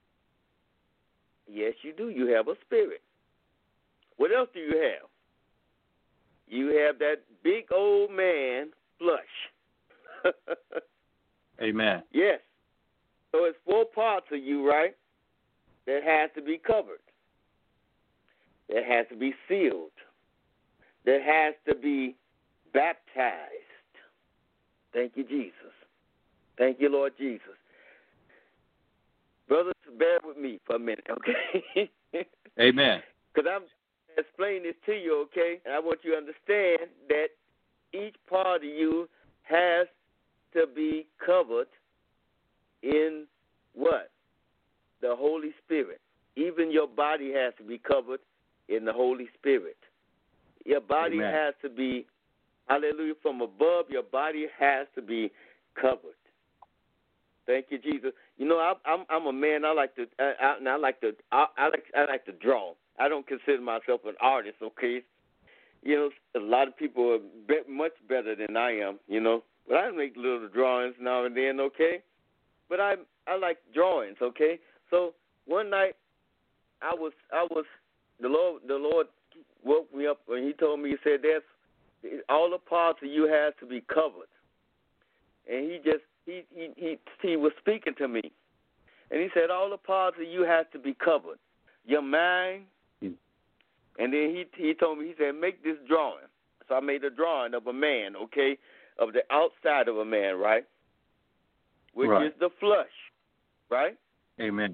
Yes, you do. You have a spirit. What else do you have? You have that big old man flesh. Amen. Yes. So it's four parts of you, right, that has to be covered, that has to be sealed, that has to be baptized. Thank you, Jesus. Thank you, Lord Jesus. Brothers, bear with me for a minute, okay? Amen. Because I'm explaining this to you, okay? And I want you to understand that each part of you has to be covered in what? The Holy Spirit. Even your body has to be covered in the Holy Spirit. Your body Amen. has to be, hallelujah, from above, your body has to be covered. Thank you, Jesus. You know, I, I'm I'm a man. I like to I, I, and I like to I, I like I like to draw. I don't consider myself an artist. Okay, you know, a lot of people are be, much better than I am. You know, but I make little drawings now and then. Okay, but I I like drawings. Okay, so one night I was I was the Lord the Lord woke me up and He told me, He said, "There's all the parts of you has to be covered," and He just He, he he he was speaking to me, and he said all the parts of you have to be covered, your mind, mm. and then he he told me, he said, make this drawing. So I made a drawing of a man, okay, of the outside of a man, right, which right. is the flesh, right? Amen.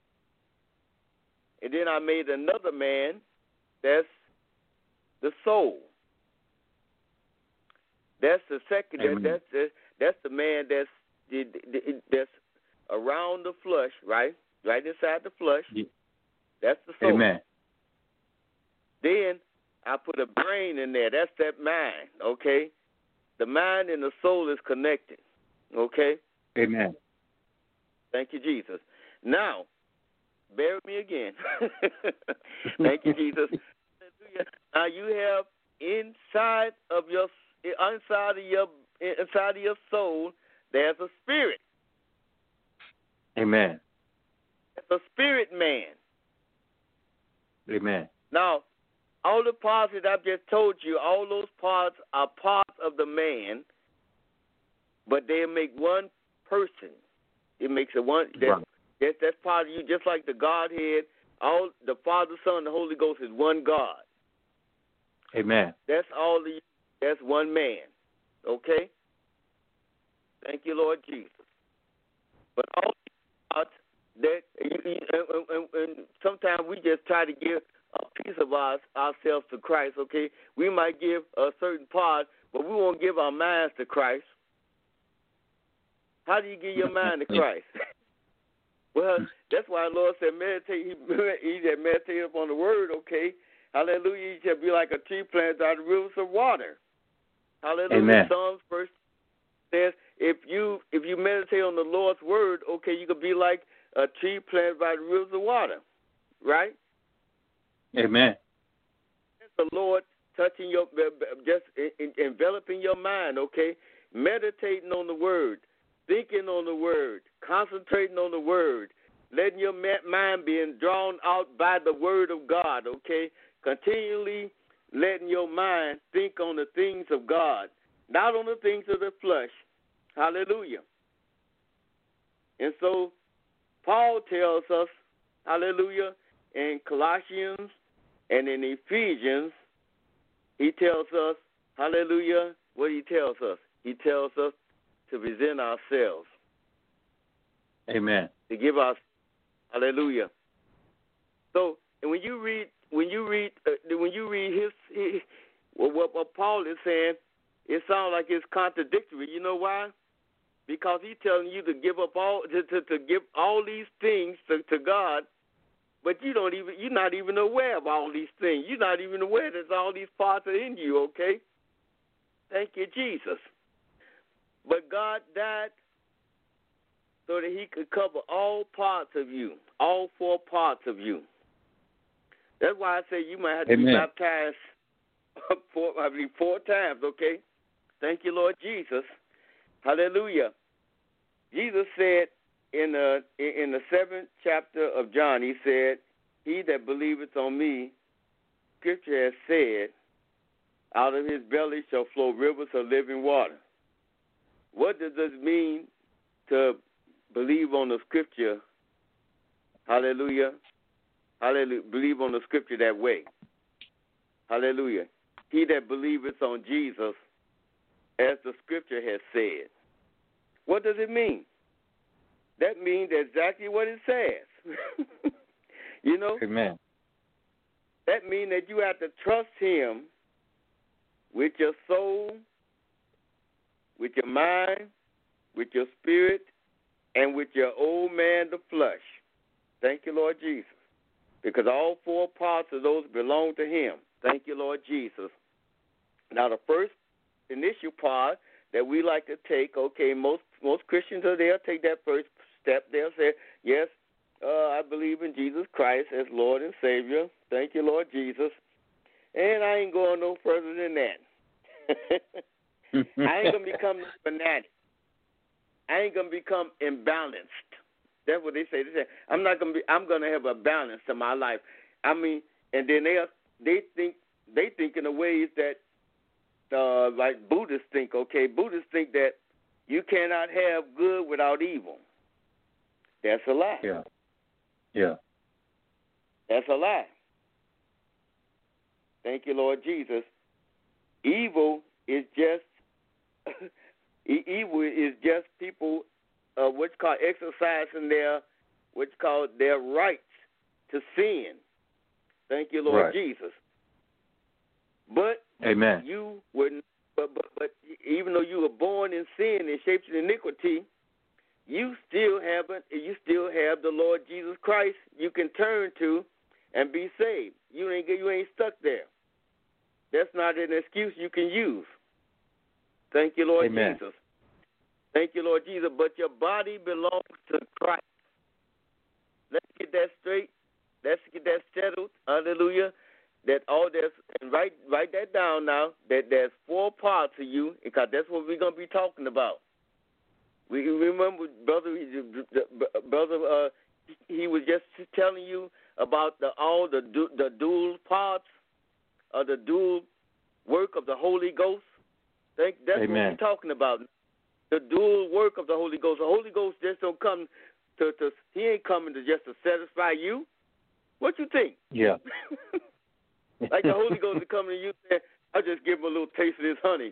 And then I made another man, that's the soul. That's the second. That, that's the That's the man that's that's around the flesh, right? Right inside the flesh. Yeah. That's the soul. Amen. Then I put a brain in there. That's that mind, okay? The mind and the soul is connected, okay? Amen. Thank you, Jesus. Now, bear with me again. Thank you, Jesus. Now you have inside of your inside of your inside of your soul, there's a spirit. Amen. There's a spirit man. Amen. Now, all the parts that I've just told you, all those parts are parts of the man, but they make one person. It makes a one. That's, right. that's, that's part of you, just like the Godhead. All the Father, Son, and the Holy Ghost is one God. Amen. That's all the. That's one man. Okay? Thank you, Lord Jesus. But all parts that, and, and, and sometimes we just try to give a piece of our, ourselves to Christ, okay? We might give a certain part, but we won't give our minds to Christ. How do you give your mind to Christ? Well, that's why the Lord said meditate. He, he said meditate upon the word, okay? Hallelujah. You shall be like a tree planted by the rivers of water. Hallelujah. Amen. Psalms verse says, if you if you meditate on the Lord's word, okay, you could be like a tree planted by the rivers of water, right? Amen. The Lord touching your, just enveloping your mind, okay? Meditating on the word, thinking on the word, concentrating on the word, letting your mind being drawn out by the word of God, okay? Continually letting your mind think on the things of God, not on the things of the flesh. Hallelujah. And so Paul tells us, hallelujah, in Colossians and in Ephesians, he tells us, hallelujah, what he tells us? He tells us to present ourselves. Amen. To give our Hallelujah. So, and when you read, when you read, uh, when you read his, his what, what Paul is saying, it sounds like it's contradictory. You know why? Because he's telling you to give up all, to, to, to give all these things to, to God, but you don't even, you're not even aware of all these things. You're not even aware that all these parts are in you. Okay. Thank you, Jesus. But God died so that he could cover all parts of you, all four parts of you. That's why I say you might have to Amen. Be baptized four, I believe four times, okay? Thank you, Lord Jesus. Hallelujah. Jesus said in the, in the seventh chapter of John, he said, he that believeth on me, Scripture has said, out of his belly shall flow rivers of living water. What does this mean to believe on the Scripture? Hallelujah. Hallelujah. Believe on the Scripture that way. Hallelujah. He that believeth on Jesus, as the Scripture has said. What does it mean? That means exactly what it says. You know? Amen. That means that you have to trust him with your soul, with your mind, with your spirit, and with your old man, the flesh. Thank you, Lord Jesus. Because all four parts of those belong to him. Thank you, Lord Jesus. Now, the first initial part that we like to take, okay, most most Christians are there, take that first step. They'll say, yes, uh, I believe in Jesus Christ as Lord and Savior. Thank you, Lord Jesus. And I ain't going no further than that. I ain't going to become fanatic. I ain't going to become imbalanced. That's what they say. They say, I'm not going to be, I'm going to have a balance to my life. I mean, and then they they think, they think in the ways that, uh, like Buddhists think, okay, Buddhists think that you cannot have good without evil. That's a lie. Yeah. Yeah. That's a lie. Thank you, Lord Jesus. Evil is just evil is just people uh, what's called exercising their what's called their rights to sin. Thank you, Lord right. Jesus. But Amen. You were, but, but but even though you were born in sin and shaped in iniquity, you still haven't. You still have the Lord Jesus Christ you can turn to and be saved. You ain't you ain't stuck there. That's not an excuse you can use. Thank you, Lord Amen. Jesus. Thank you, Lord Jesus. But your body belongs to Christ. Let's get that straight. Let's get that settled. Hallelujah. That all there's and write write that down now. That there's four parts of you, because that's what we're gonna be talking about. We remember, brother, brother. Uh, he was just telling you about the all the the dual parts of the dual work of the Holy Ghost. Think that's Amen. what we're talking about. The dual work of the Holy Ghost. The Holy Ghost just don't come to, to he ain't coming to just to satisfy you. What you think? Yeah. Like the Holy Ghost is coming to you saying, I'll just give him a little taste of this honey.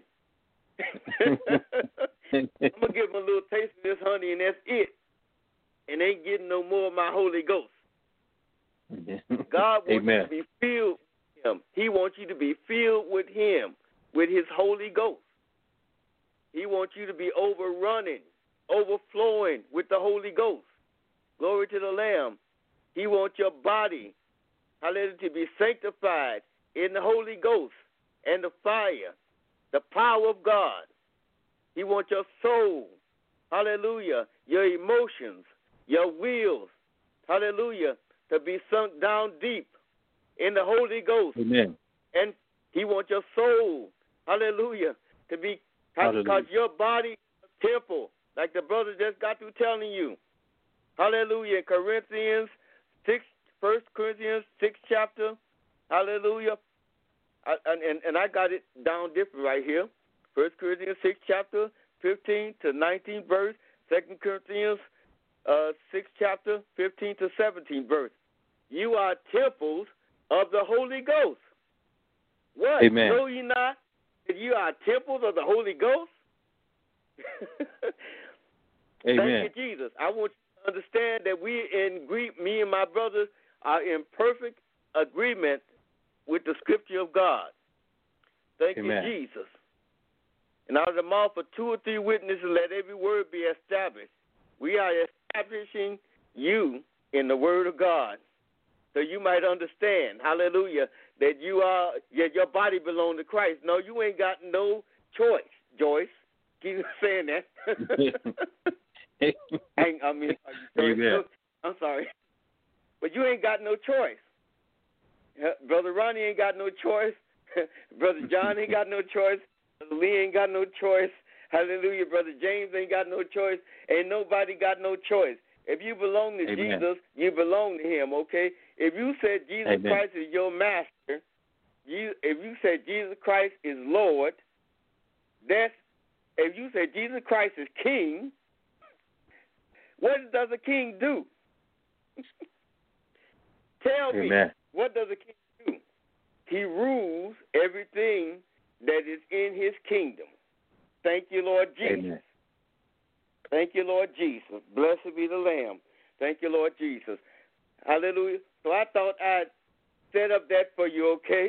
I'm going to give him a little taste of this honey, and that's it. And ain't getting no more of my Holy Ghost. God wants Amen. you to be filled with him. He wants you to be filled with him, with his Holy Ghost. He wants you to be overrunning, overflowing with the Holy Ghost. Glory to the Lamb. He wants your body, hallelujah, to be sanctified in the Holy Ghost and the fire, the power of God. He wants your soul, hallelujah, your emotions, your wills, hallelujah, to be sunk down deep in the Holy Ghost. Amen. And he wants your soul, hallelujah, to be, because your body is a temple, like the brother just got through telling you. Hallelujah. Corinthians six, First Corinthians six chapter. Hallelujah. I, and, and I got it down different right here. First Corinthians six chapter fifteen to nineteen verse. Second Corinthians uh, six chapter fifteen to seventeen verse. You are temples of the Holy Ghost. What? Amen. Know ye not that you are temples of the Holy Ghost? Amen. Thank you, Jesus. I want you to understand that we in agree, me and my brothers are in perfect agreement with the scripture of God. Thank Amen. you, Jesus. And out of the mouth of two or three witnesses, let every word be established. We are establishing you in the word of God, so you might understand, hallelujah, that you are, that your body belongs to Christ. No, you ain't got no choice, Joyce. Keep saying that. I, I mean, Amen. I'm sorry. But you ain't got no choice. Brother Ronnie ain't got no choice. Brother John ain't got no choice. Brother Lee ain't got no choice. Hallelujah. Brother James ain't got no choice. Ain't nobody got no choice. If you belong to Amen. Jesus, you belong to him, okay? If you said Jesus Amen. Christ is your master, you, if you said Jesus Christ is Lord, that's, if you say Jesus Christ is king, what does a king do? Tell me, Amen. what does a king do? He rules everything that is in his kingdom. Thank you, Lord Jesus. Amen. Thank you, Lord Jesus. Blessed be the Lamb. Thank you, Lord Jesus. Hallelujah. So I thought I'd set up that for you, okay?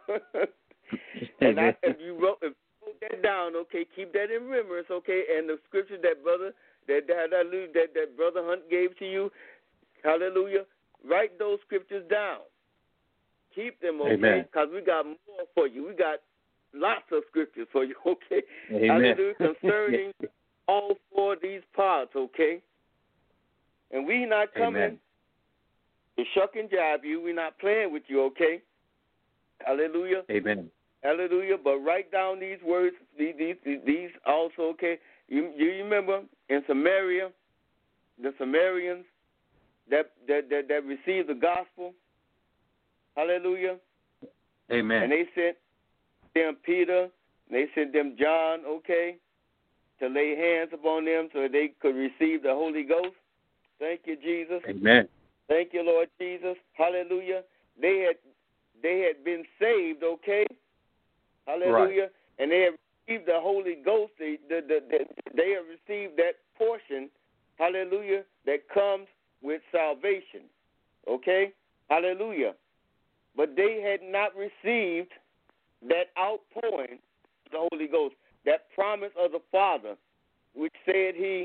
And I, if you wrote, if you wrote that down, okay, keep that in remembrance, okay? And the scripture that brother that that that, that, that brother Hunt gave to you, hallelujah. Write those scriptures down. Keep them, okay? Because we got more for you. We got lots of scriptures for you, okay? Amen. Hallelujah. Concerning all four of these parts, okay? And we not coming Amen. to shuck and jive you. We're not playing with you, okay? Hallelujah. Amen. Hallelujah. But write down these words, these these, these also, okay? You, you remember in Samaria, the Samaritans that that that, that received the gospel. Hallelujah. Amen. And they sent them Peter, and they sent them John, okay, to lay hands upon them so they could receive the Holy Ghost. Thank you, Jesus. Amen. Thank you, Lord Jesus. Hallelujah. They had they had been saved, okay? Hallelujah. Right. And they have received the Holy Ghost. They, the, the, the, they have received that portion, hallelujah, that comes with salvation, okay? Hallelujah. But they had not received that outpouring of the Holy Ghost, that promise of the Father, which said he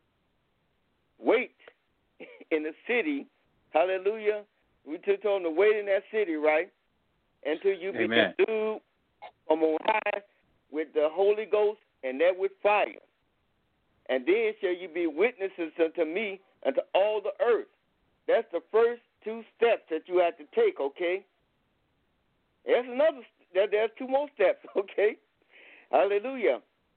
wait in the city, hallelujah. We took on to wait in that city, right? Until you be Amen. endued from on high with the Holy Ghost and that with fire. And then shall you be witnesses unto me and to all the earth. That's the first two steps that you have to take, okay? There's another, there's two more steps, okay? Hallelujah.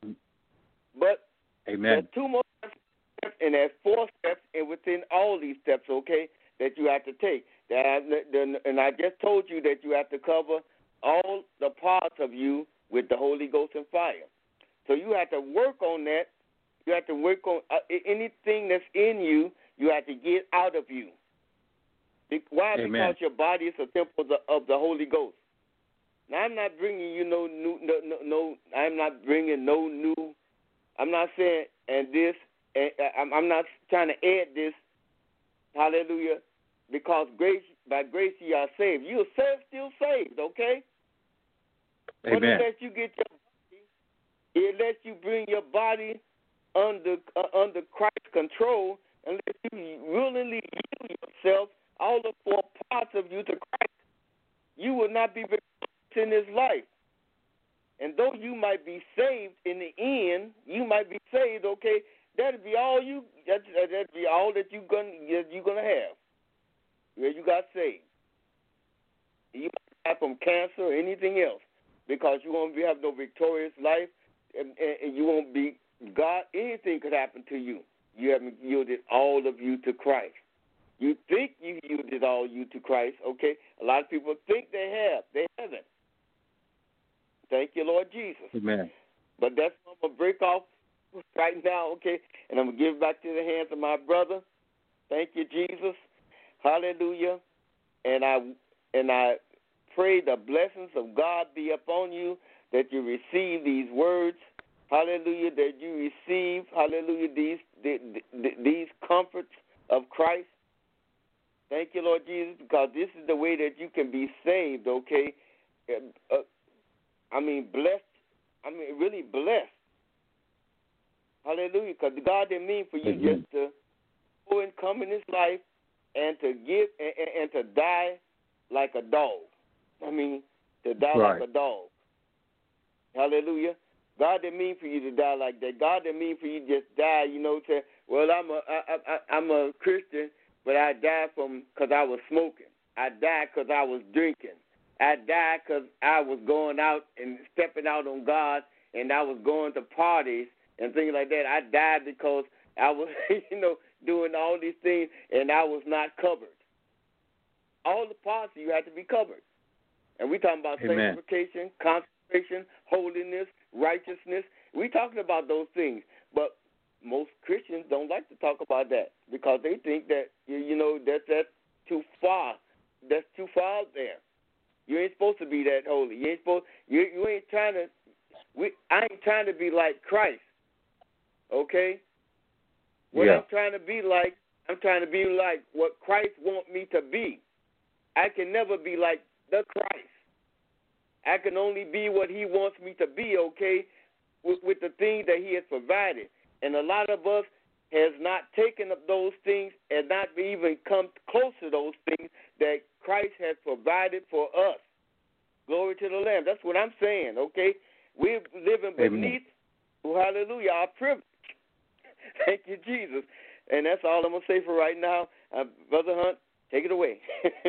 But Amen. There's two more steps, and there's four steps, and within all these steps, okay, that you have to take. And I just told you that you have to cover all the parts of you with the Holy Ghost and fire. So you have to work on that. You have to work on uh, anything that's in you, you have to get out of you. Why? Amen. Because your body is a temple of the, of the Holy Ghost. Now, I'm not bringing you no new, no, no, no, I'm not bringing no new, I'm not saying, and this, and I'm, I'm not trying to add this, hallelujah, because grace, by grace you are saved. You are saved, still saved, okay? Amen. But it lets you get your body, it lets you bring your body under uh, under Christ's control and let you willingly yield yourself, all the four parts of you to Christ. You will not be in this life. And though you might be saved in the end, you might be saved, okay, that'll be all you that that'll be all that you gonna that you're gonna have. Where you got saved. You might die from cancer or anything else, because you won't be have no victorious life, and, and, and you won't be God. Anything could happen to you. You haven't yielded all of you to Christ. You think you yielded all you to Christ, okay? A lot of people think they have. They haven't. Thank you, Lord Jesus. Amen. But that's what I'm going to break off right now, okay? And I'm going to give it back to the hands of my brother. Thank you, Jesus. Hallelujah. And I and I pray the blessings of God be upon you, that you receive these words. Hallelujah. That you receive, hallelujah, these the, the, these comforts of Christ? Thank you, Lord Jesus, because this is the way that you can be saved, okay? Uh, I mean, blessed. I mean, really blessed. Hallelujah, because God didn't mean for you mm-hmm. just to go and come in this life and to give and, and, and to die like a dog. I mean, to die right. like a dog. Hallelujah. God didn't mean for you to die like that. God didn't mean for you to just die, you know, to, well, I'm a, I, I, I'm a Christian, but I died from because I was smoking. I died because I was drinking. I died because I was going out and stepping out on God, and I was going to parties and things like that. I died because I was, you know, doing all these things, and I was not covered. All the parts you have to be covered. And we're talking about Amen. sanctification, consecration, holiness, righteousness. We're talking about those things. But most Christians don't like to talk about that because they think that, you, you know, that that's too far. That's too far out there. You ain't supposed to be that holy. You ain't supposed. You, you ain't trying to. We, I ain't trying to be like Christ. Okay. What yeah. I'm trying to be like, I'm trying to be like what Christ wants me to be. I can never be like the Christ. I can only be what he wants me to be, okay, with, with the things that he has provided. And a lot of us has not taken up those things and not even come close to those things that Christ has provided for us. Glory to the Lamb. That's what I'm saying, okay? We're living beneath, Amen. Hallelujah, our privilege. Thank you, Jesus. And that's all I'm going to say for right now. Uh, Brother Hunt, take it away.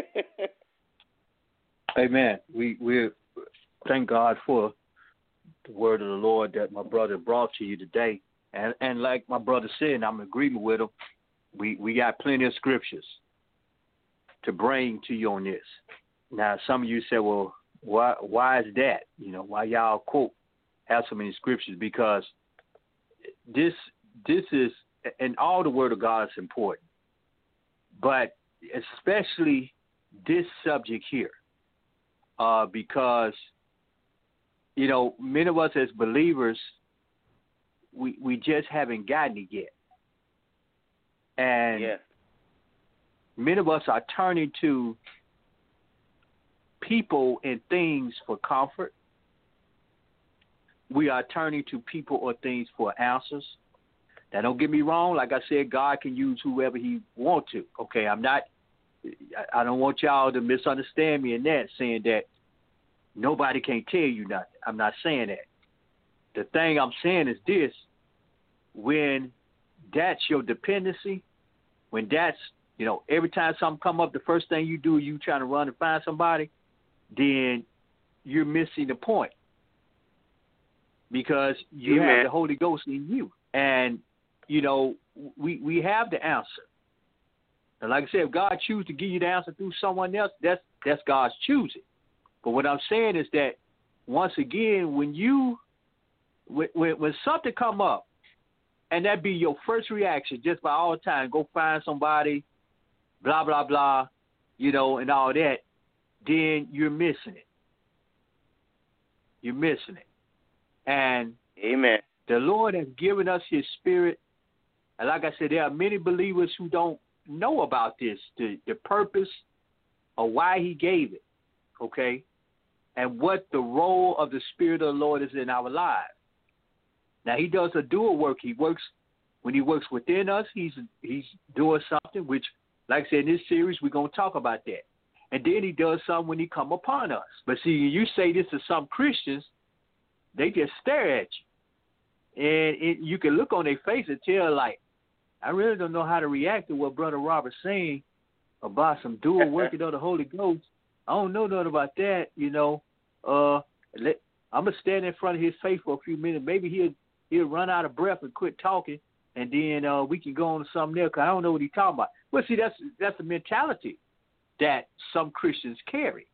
Amen. We we thank God for the word of the Lord that my brother brought to you today. And and like my brother said, and I'm in agreement with him, we, we got plenty of scriptures to bring to you on this. Now, some of you say, well, why why is that? You know, why y'all quote have so many scriptures? Because this this is, and all the word of God is important, but especially this subject here, uh, because, you know, many of us as believers, we we just haven't gotten it yet. And yeah. many of us are turning to people and things for comfort. We are turning to people or things for answers. Now, don't get me wrong. Like I said, God can use whoever he wants to. Okay, I'm not, I don't want y'all to misunderstand me in that, saying that nobody can tell you nothing. I'm not saying that. The thing I'm saying is this: when that's your dependency, when that's, you know, every time something come up, the first thing you do, you trying to run and find somebody, then you're missing the point, because you Amen. have the Holy Ghost in you. And, you know, we we have the answer. And like I said, if God chooses to give you the answer through someone else, that's that's God's choosing. But what I'm saying is that, once again, when you when when, when something come up, and that be your first reaction, just by all time, go find somebody, blah blah blah, you know, and all that, then you're missing it. You're missing it. And Amen. The Lord has given us his spirit. And like I said, there are many believers who don't know about this, the, the purpose of why he gave it, okay, and what the role of the Spirit of the Lord is in our lives. Now, he does a dual work. He works, when he works within us, he's he's doing something, which, like I said, in this series, we're going to talk about that. And then he does something when he come upon us. But see, you say this to some Christians, they just stare at you. And it, you can look on their face and tell, like, I really don't know how to react to what Brother Robert's saying about some dual working of the Holy Ghost. I don't know nothing about that, you know. Uh, let, I'm going to stand in front of his face for a few minutes. Maybe he'll he'll run out of breath and quit talking, and then uh, we can go on to something else, because I don't know what he's talking about. Well, see, that's that's the mentality that some Christians carry.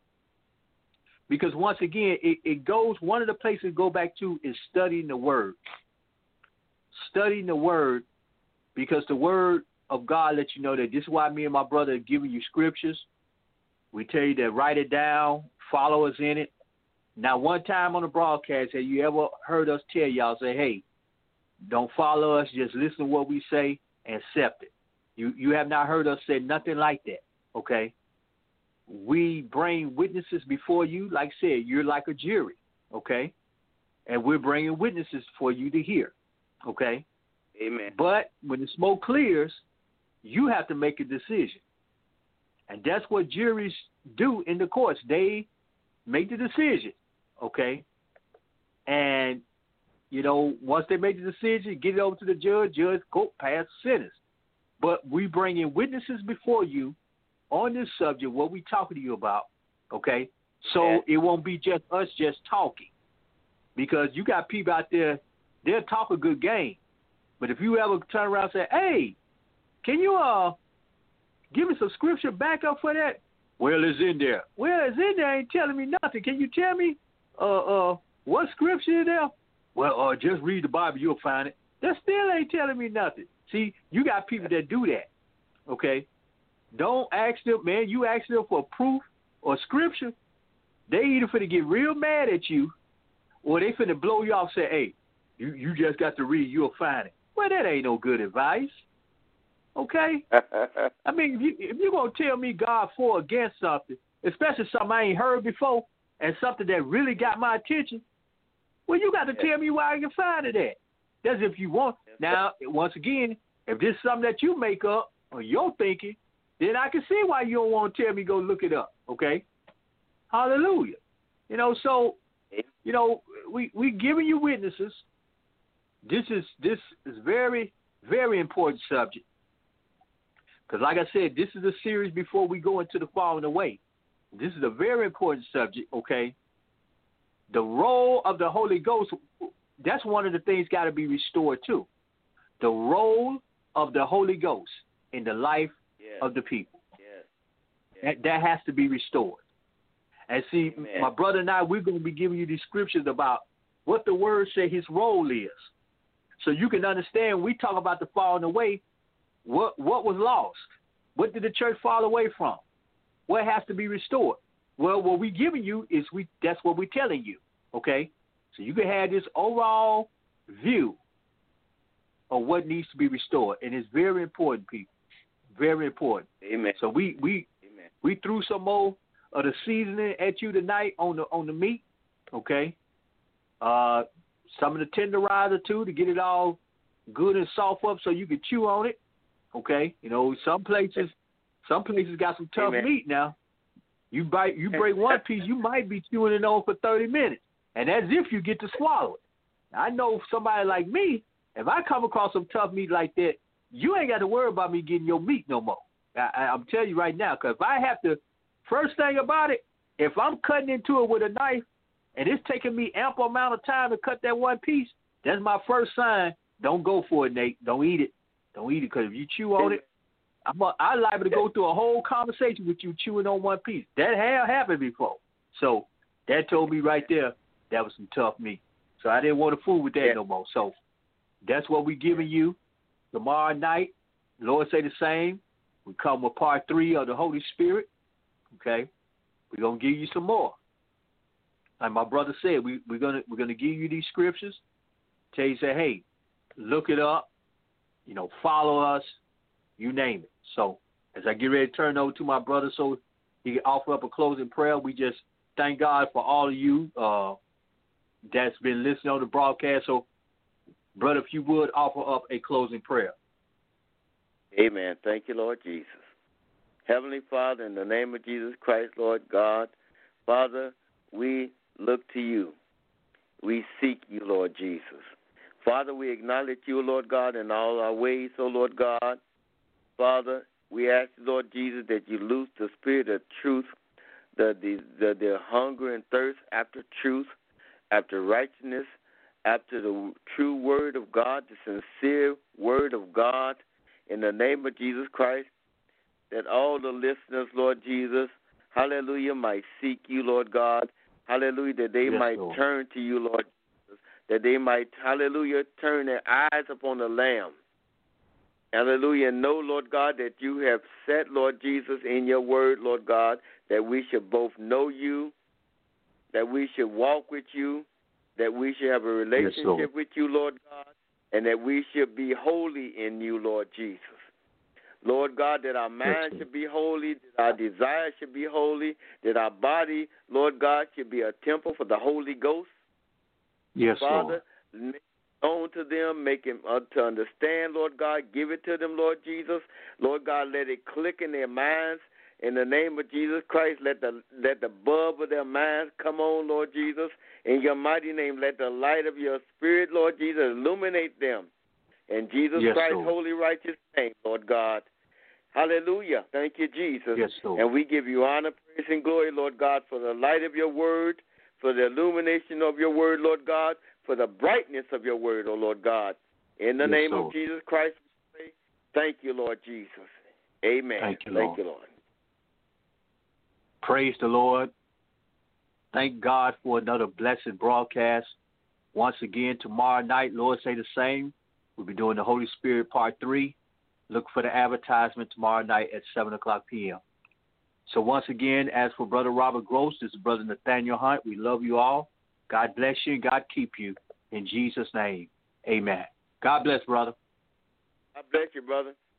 Because once again, it, it goes, one of the places to go back to is studying the Word. Studying the Word, because the Word of God lets you know that this is why me and my brother are giving you scriptures. We tell you to write it down, follow us in it. Now, one time on the broadcast, have you ever heard us tell y'all, say, hey, don't follow us, just listen to what we say and accept it? You you have not heard us say nothing like that, okay? We bring witnesses before you. Like I said, you're like a jury, okay? And we're bringing witnesses for you to hear, okay? Amen. But when the smoke clears, you have to make a decision. And that's what juries do in the courts. They make the decision, okay? And, you know, once they make the decision, get it over to the judge, judge, go pass sentence. But we bring in witnesses before you on this subject, what we talking to you about, okay? So yeah. it won't be just us just talking. Because you got people out there, they'll talk a good game. But if you ever turn around and say, hey, can you uh give me some scripture back up for that? Well, it's in there. Well, it's in there, ain't telling me nothing. Can you tell me uh uh what scripture is there? Well, uh just read the Bible, you'll find it. That still ain't telling me nothing. See, you got people that do that. Okay? Don't ask them, man, you ask them for proof or scripture, they either finna get real mad at you or they finna blow you off and say, hey, you, you just got to read, you'll find it. Well, that ain't no good advice. Okay? I mean, if, you, if you're going to tell me God for or against something, especially something I ain't heard before and something that really got my attention, well, you got to tell me where I can find it at. That's if you want. Now, once again, if this is something that you make up or you're thinking, then I can see why you don't want to tell me go look it up, okay? Hallelujah. You know, so, you know, we we giving you witnesses. This is this is very, very important subject. Because like I said, this is a series before we go into the falling away. This is a very important subject, okay? The role of the Holy Ghost, that's one of the things got to be restored too. The role of the Holy Ghost in the life yes. of the people. Yes. Yes. That, that has to be restored. And see, Amen. My brother and I, we're going to be giving you these scriptures about what the word say his role is. So you can understand, we talk about the falling away, what what was lost? What did the church fall away from? What has to be restored? Well, what we're giving you is we that's what we're telling you, okay? So you can have this overall view of what needs to be restored. And it's very important, people. Very important. Amen. So we we Amen. we threw some more of the seasoning at you tonight on the on the meat, okay? Uh, some of the tenderizer too to get it all good and soft up so you can chew on it, okay? You know, some places some places got some tough Amen. meat now. You bite you break one piece, you might be chewing it on for thirty minutes, and that's if you get to swallow it. I know somebody like me, if I come across some tough meat like that, you ain't got to worry about me getting your meat no more. I, I, I'm telling you right now, because if I have to, first thing about it, if I'm cutting into it with a knife and it's taking me ample amount of time to cut that one piece, that's my first sign. Don't go for it, Nate. Don't eat it. Don't eat it, because if you chew on it, I'm a, I'm liable to go through a whole conversation with you chewing on one piece. That had happened before. So that told me right there that was some tough meat. So I didn't want to fool with that yeah. no more. So that's what we're giving you tomorrow night. Lord say the same. We come with part three of the Holy Spirit. Okay? We're going to give you some more. Like my brother said, we, we're going to we're gonna give you these scriptures. Tell you, say, hey, look it up. You know, follow us. You name it. So as I get ready to turn over to my brother so he can offer up a closing prayer, we just thank God for all of you uh, that's been listening on the broadcast. So, brother, if you would offer up a closing prayer. Amen. Thank you, Lord Jesus. Heavenly Father, in the name of Jesus Christ, Lord God, Father, we look to you. We seek you, Lord Jesus. Father, we acknowledge you, Lord God, in all our ways, oh Lord God. Father, we ask, Lord Jesus, that you loose the spirit of truth, the, the, the, the hunger and thirst after truth, after righteousness, after the true word of God, the sincere word of God, in the name of Jesus Christ, that all the listeners, Lord Jesus, hallelujah, might seek you, Lord God, hallelujah, that they yes, might Lord. turn to you, Lord Jesus, that they might, hallelujah, turn their eyes upon the Lamb. Hallelujah. And know, Lord God, that you have set, Lord Jesus, in your word, Lord God, that we should both know you, that we should walk with you, that we should have a relationship yes, with you, Lord God, and that we should be holy in you, Lord Jesus. Lord God, that our mind should be holy, that our desires should be holy, that our body, Lord God, should be a temple for the Holy Ghost. Yes, Father, Lord. make it known to them, make them uh, to understand, Lord God. Give it to them, Lord Jesus. Lord God, let it click in their minds. In the name of Jesus Christ, let the let the bulb of their minds come on, Lord Jesus. In your mighty name, let the light of your Spirit, Lord Jesus, illuminate them. In Jesus Yes, Christ's Lord. holy, righteous name, Lord God. Hallelujah. Thank you, Jesus. Yes, Lord. And we give you honor, praise, and glory, Lord God, for the light of your word, for the illumination of your word, Lord God, for the brightness of your word, O Lord God. In the Yes, name Lord. of Jesus Christ, we say, thank you, Lord Jesus. Amen. Thank you, Thank Lord. you, Lord. Praise the Lord. Thank God for another blessed broadcast. Once again, tomorrow night, Lord say the same. We'll be doing the Holy Spirit Part three. Look for the advertisement tomorrow night at seven o'clock p.m. So once again, as for Brother Robert Gross, this is Brother Nathaniel Hunt. We love you all. God bless you and God keep you. In Jesus' name, amen. God bless, brother. God bless you, brother.